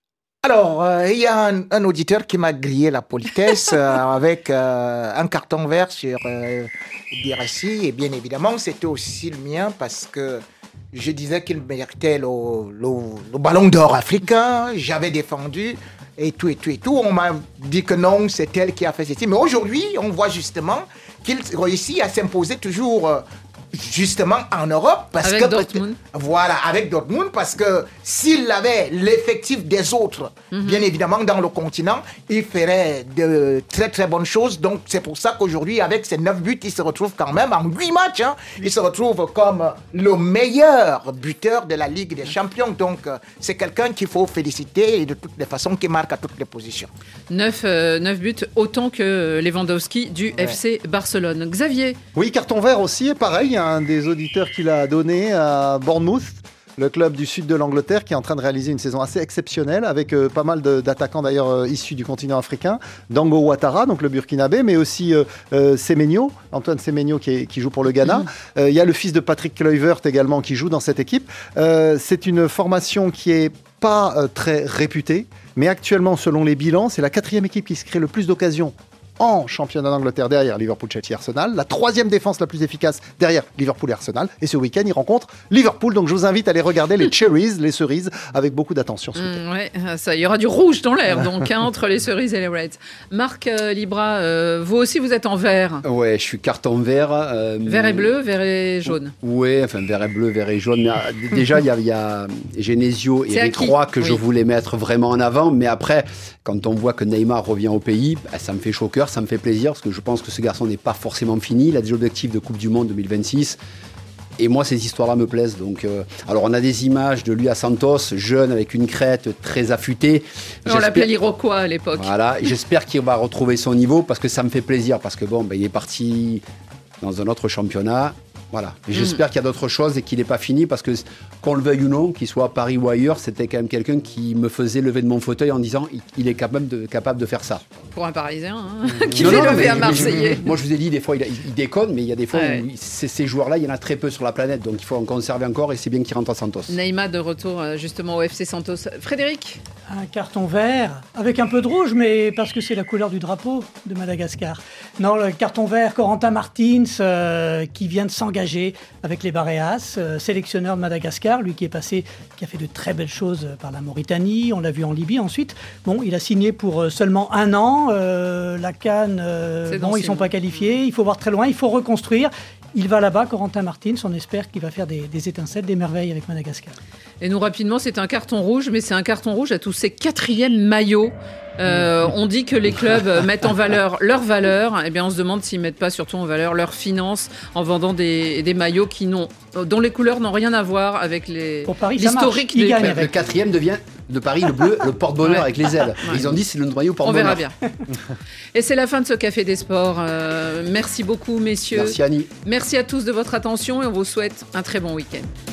Alors, il euh, y a un, un auditeur qui m'a grillé la politesse euh, avec euh, un carton vert sur euh, Guirassy et bien évidemment, c'était aussi le mien parce que je disais qu'il méritait le, le, le ballon d'or africain, j'avais défendu et tout et tout et tout. On m'a dit que non, c'est elle qui a fait ceci. Mais aujourd'hui, on voit justement qu'il réussit à s'imposer toujours euh, justement en Europe. Parce avec que, Dortmund. Voilà, avec Dortmund, parce que s'il avait l'effectif des autres, mm-hmm. bien évidemment, dans le continent, il ferait de très très bonnes choses. Donc c'est pour ça qu'aujourd'hui, avec ses neuf buts, il se retrouve quand même en huit matchs. Hein, il se retrouve comme le meilleur buteur de la Ligue des Champions. Donc c'est quelqu'un qu'il faut féliciter et de toutes les façons qui marque à toutes les positions. neuf, euh, neuf buts, autant que Lewandowski du ouais. F C Barcelone. Xavier? Oui, carton vert aussi, pareil. Un des auditeurs qui l'a donné à Bournemouth, le club du sud de l'Angleterre qui est en train de réaliser une saison assez exceptionnelle avec euh, pas mal de, d'attaquants d'ailleurs euh, issus du continent africain, Dango Ouattara, donc le burkinabé, mais aussi euh, euh, Semenyo, Antoine Semenyo qui, est, qui joue pour le Ghana. Il mmh. euh, y a le fils de Patrick Kluivert également qui joue dans cette équipe. Euh, c'est une formation qui est pas euh, très réputée, mais actuellement selon les bilans, c'est la quatrième équipe qui se crée le plus d'occasions en championnat d'Angleterre derrière Liverpool, Chelsea, Arsenal. La troisième défense la plus efficace derrière Liverpool et Arsenal. Et ce week-end, ils rencontrent Liverpool. Donc je vous invite à aller regarder les cherries, les cerises, avec beaucoup d'attention. Mmh, ouais, ça, il y aura du rouge dans l'air, donc, hein, entre les cerises et les Reds. Marc euh, Libra, euh, vous aussi, vous êtes en vert. Ouais, je suis carton vert. Euh, vert et bleu, vert et jaune. Ouais, enfin vert et bleu, vert et jaune. Mais, euh, déjà, il y a, y a Genesio et les trois que oui. je voulais mettre vraiment en avant. Mais après, quand on voit que Neymar revient au pays, bah, ça me fait chaud au cœur. Ça me fait plaisir parce que je pense que ce garçon n'est pas forcément fini. Il a des objectifs de Coupe du Monde deux mille vingt-six. Et moi, ces histoires-là me plaisent. Donc, euh, alors, on a des images de lui à Santos, jeune, avec une crête très affûtée. On l'appelait l'Iroquois à l'époque. Voilà. J'espère qu'il va retrouver son niveau parce que ça me fait plaisir. Parce que bon, ben, il est parti dans un autre championnat. Voilà. Et j'espère mmh. qu'il y a d'autres choses et qu'il n'est pas fini parce que, qu'on le veuille ou non, qu'il soit à Paris ou ailleurs, c'était quand même quelqu'un qui me faisait lever de mon fauteuil en disant il est capable de, capable de faire ça. Pour un Parisien, hein, mmh. qui non, fait non, lever un Marseillais. Je, moi, je vous ai dit, des fois, il, il déconne, mais il y a des fois ouais. où ces, ces joueurs-là, il y en a très peu sur la planète. Donc, il faut en conserver encore et c'est bien qu'il rentre à Santos. Neymar de retour justement au F C Santos. Frédéric? Un carton vert, avec un peu de rouge, mais parce que c'est la couleur du drapeau de Madagascar. Non, le carton vert, Corentin Martins, euh, qui vient de s'engager avec les Baréas, euh, sélectionneur de Madagascar, lui qui est passé, qui a fait de très belles choses par la Mauritanie, on l'a vu en Libye ensuite. Bon, il a signé pour euh, seulement un an, euh, la CAN, euh, bon, ils ne sont pas qualifiés, il faut voir très loin, il faut reconstruire. Il va là-bas, Corentin Martins, on espère qu'il va faire des, des étincelles, des merveilles avec Madagascar. Et nous, rapidement, c'est un carton rouge, mais c'est un carton rouge à tous ces quatrièmes maillots. Euh, on dit que les clubs mettent en valeur leurs valeurs. Eh bien, on se demande s'ils ne mettent pas surtout en valeur leurs finances en vendant des, des maillots qui n'ont, dont les couleurs n'ont rien à voir avec les, Pour Paris, l'historique des clubs. Le quatrième devient de Paris le bleu, le porte-bonheur ouais. avec les ailes. Ouais. Ils ont dit c'est le noyau porte-bonheur. On verra bien. Et c'est la fin de ce Café des Sports. Euh, merci beaucoup, messieurs. Merci Annie. Merci à tous de votre attention et on vous souhaite un très bon week-end.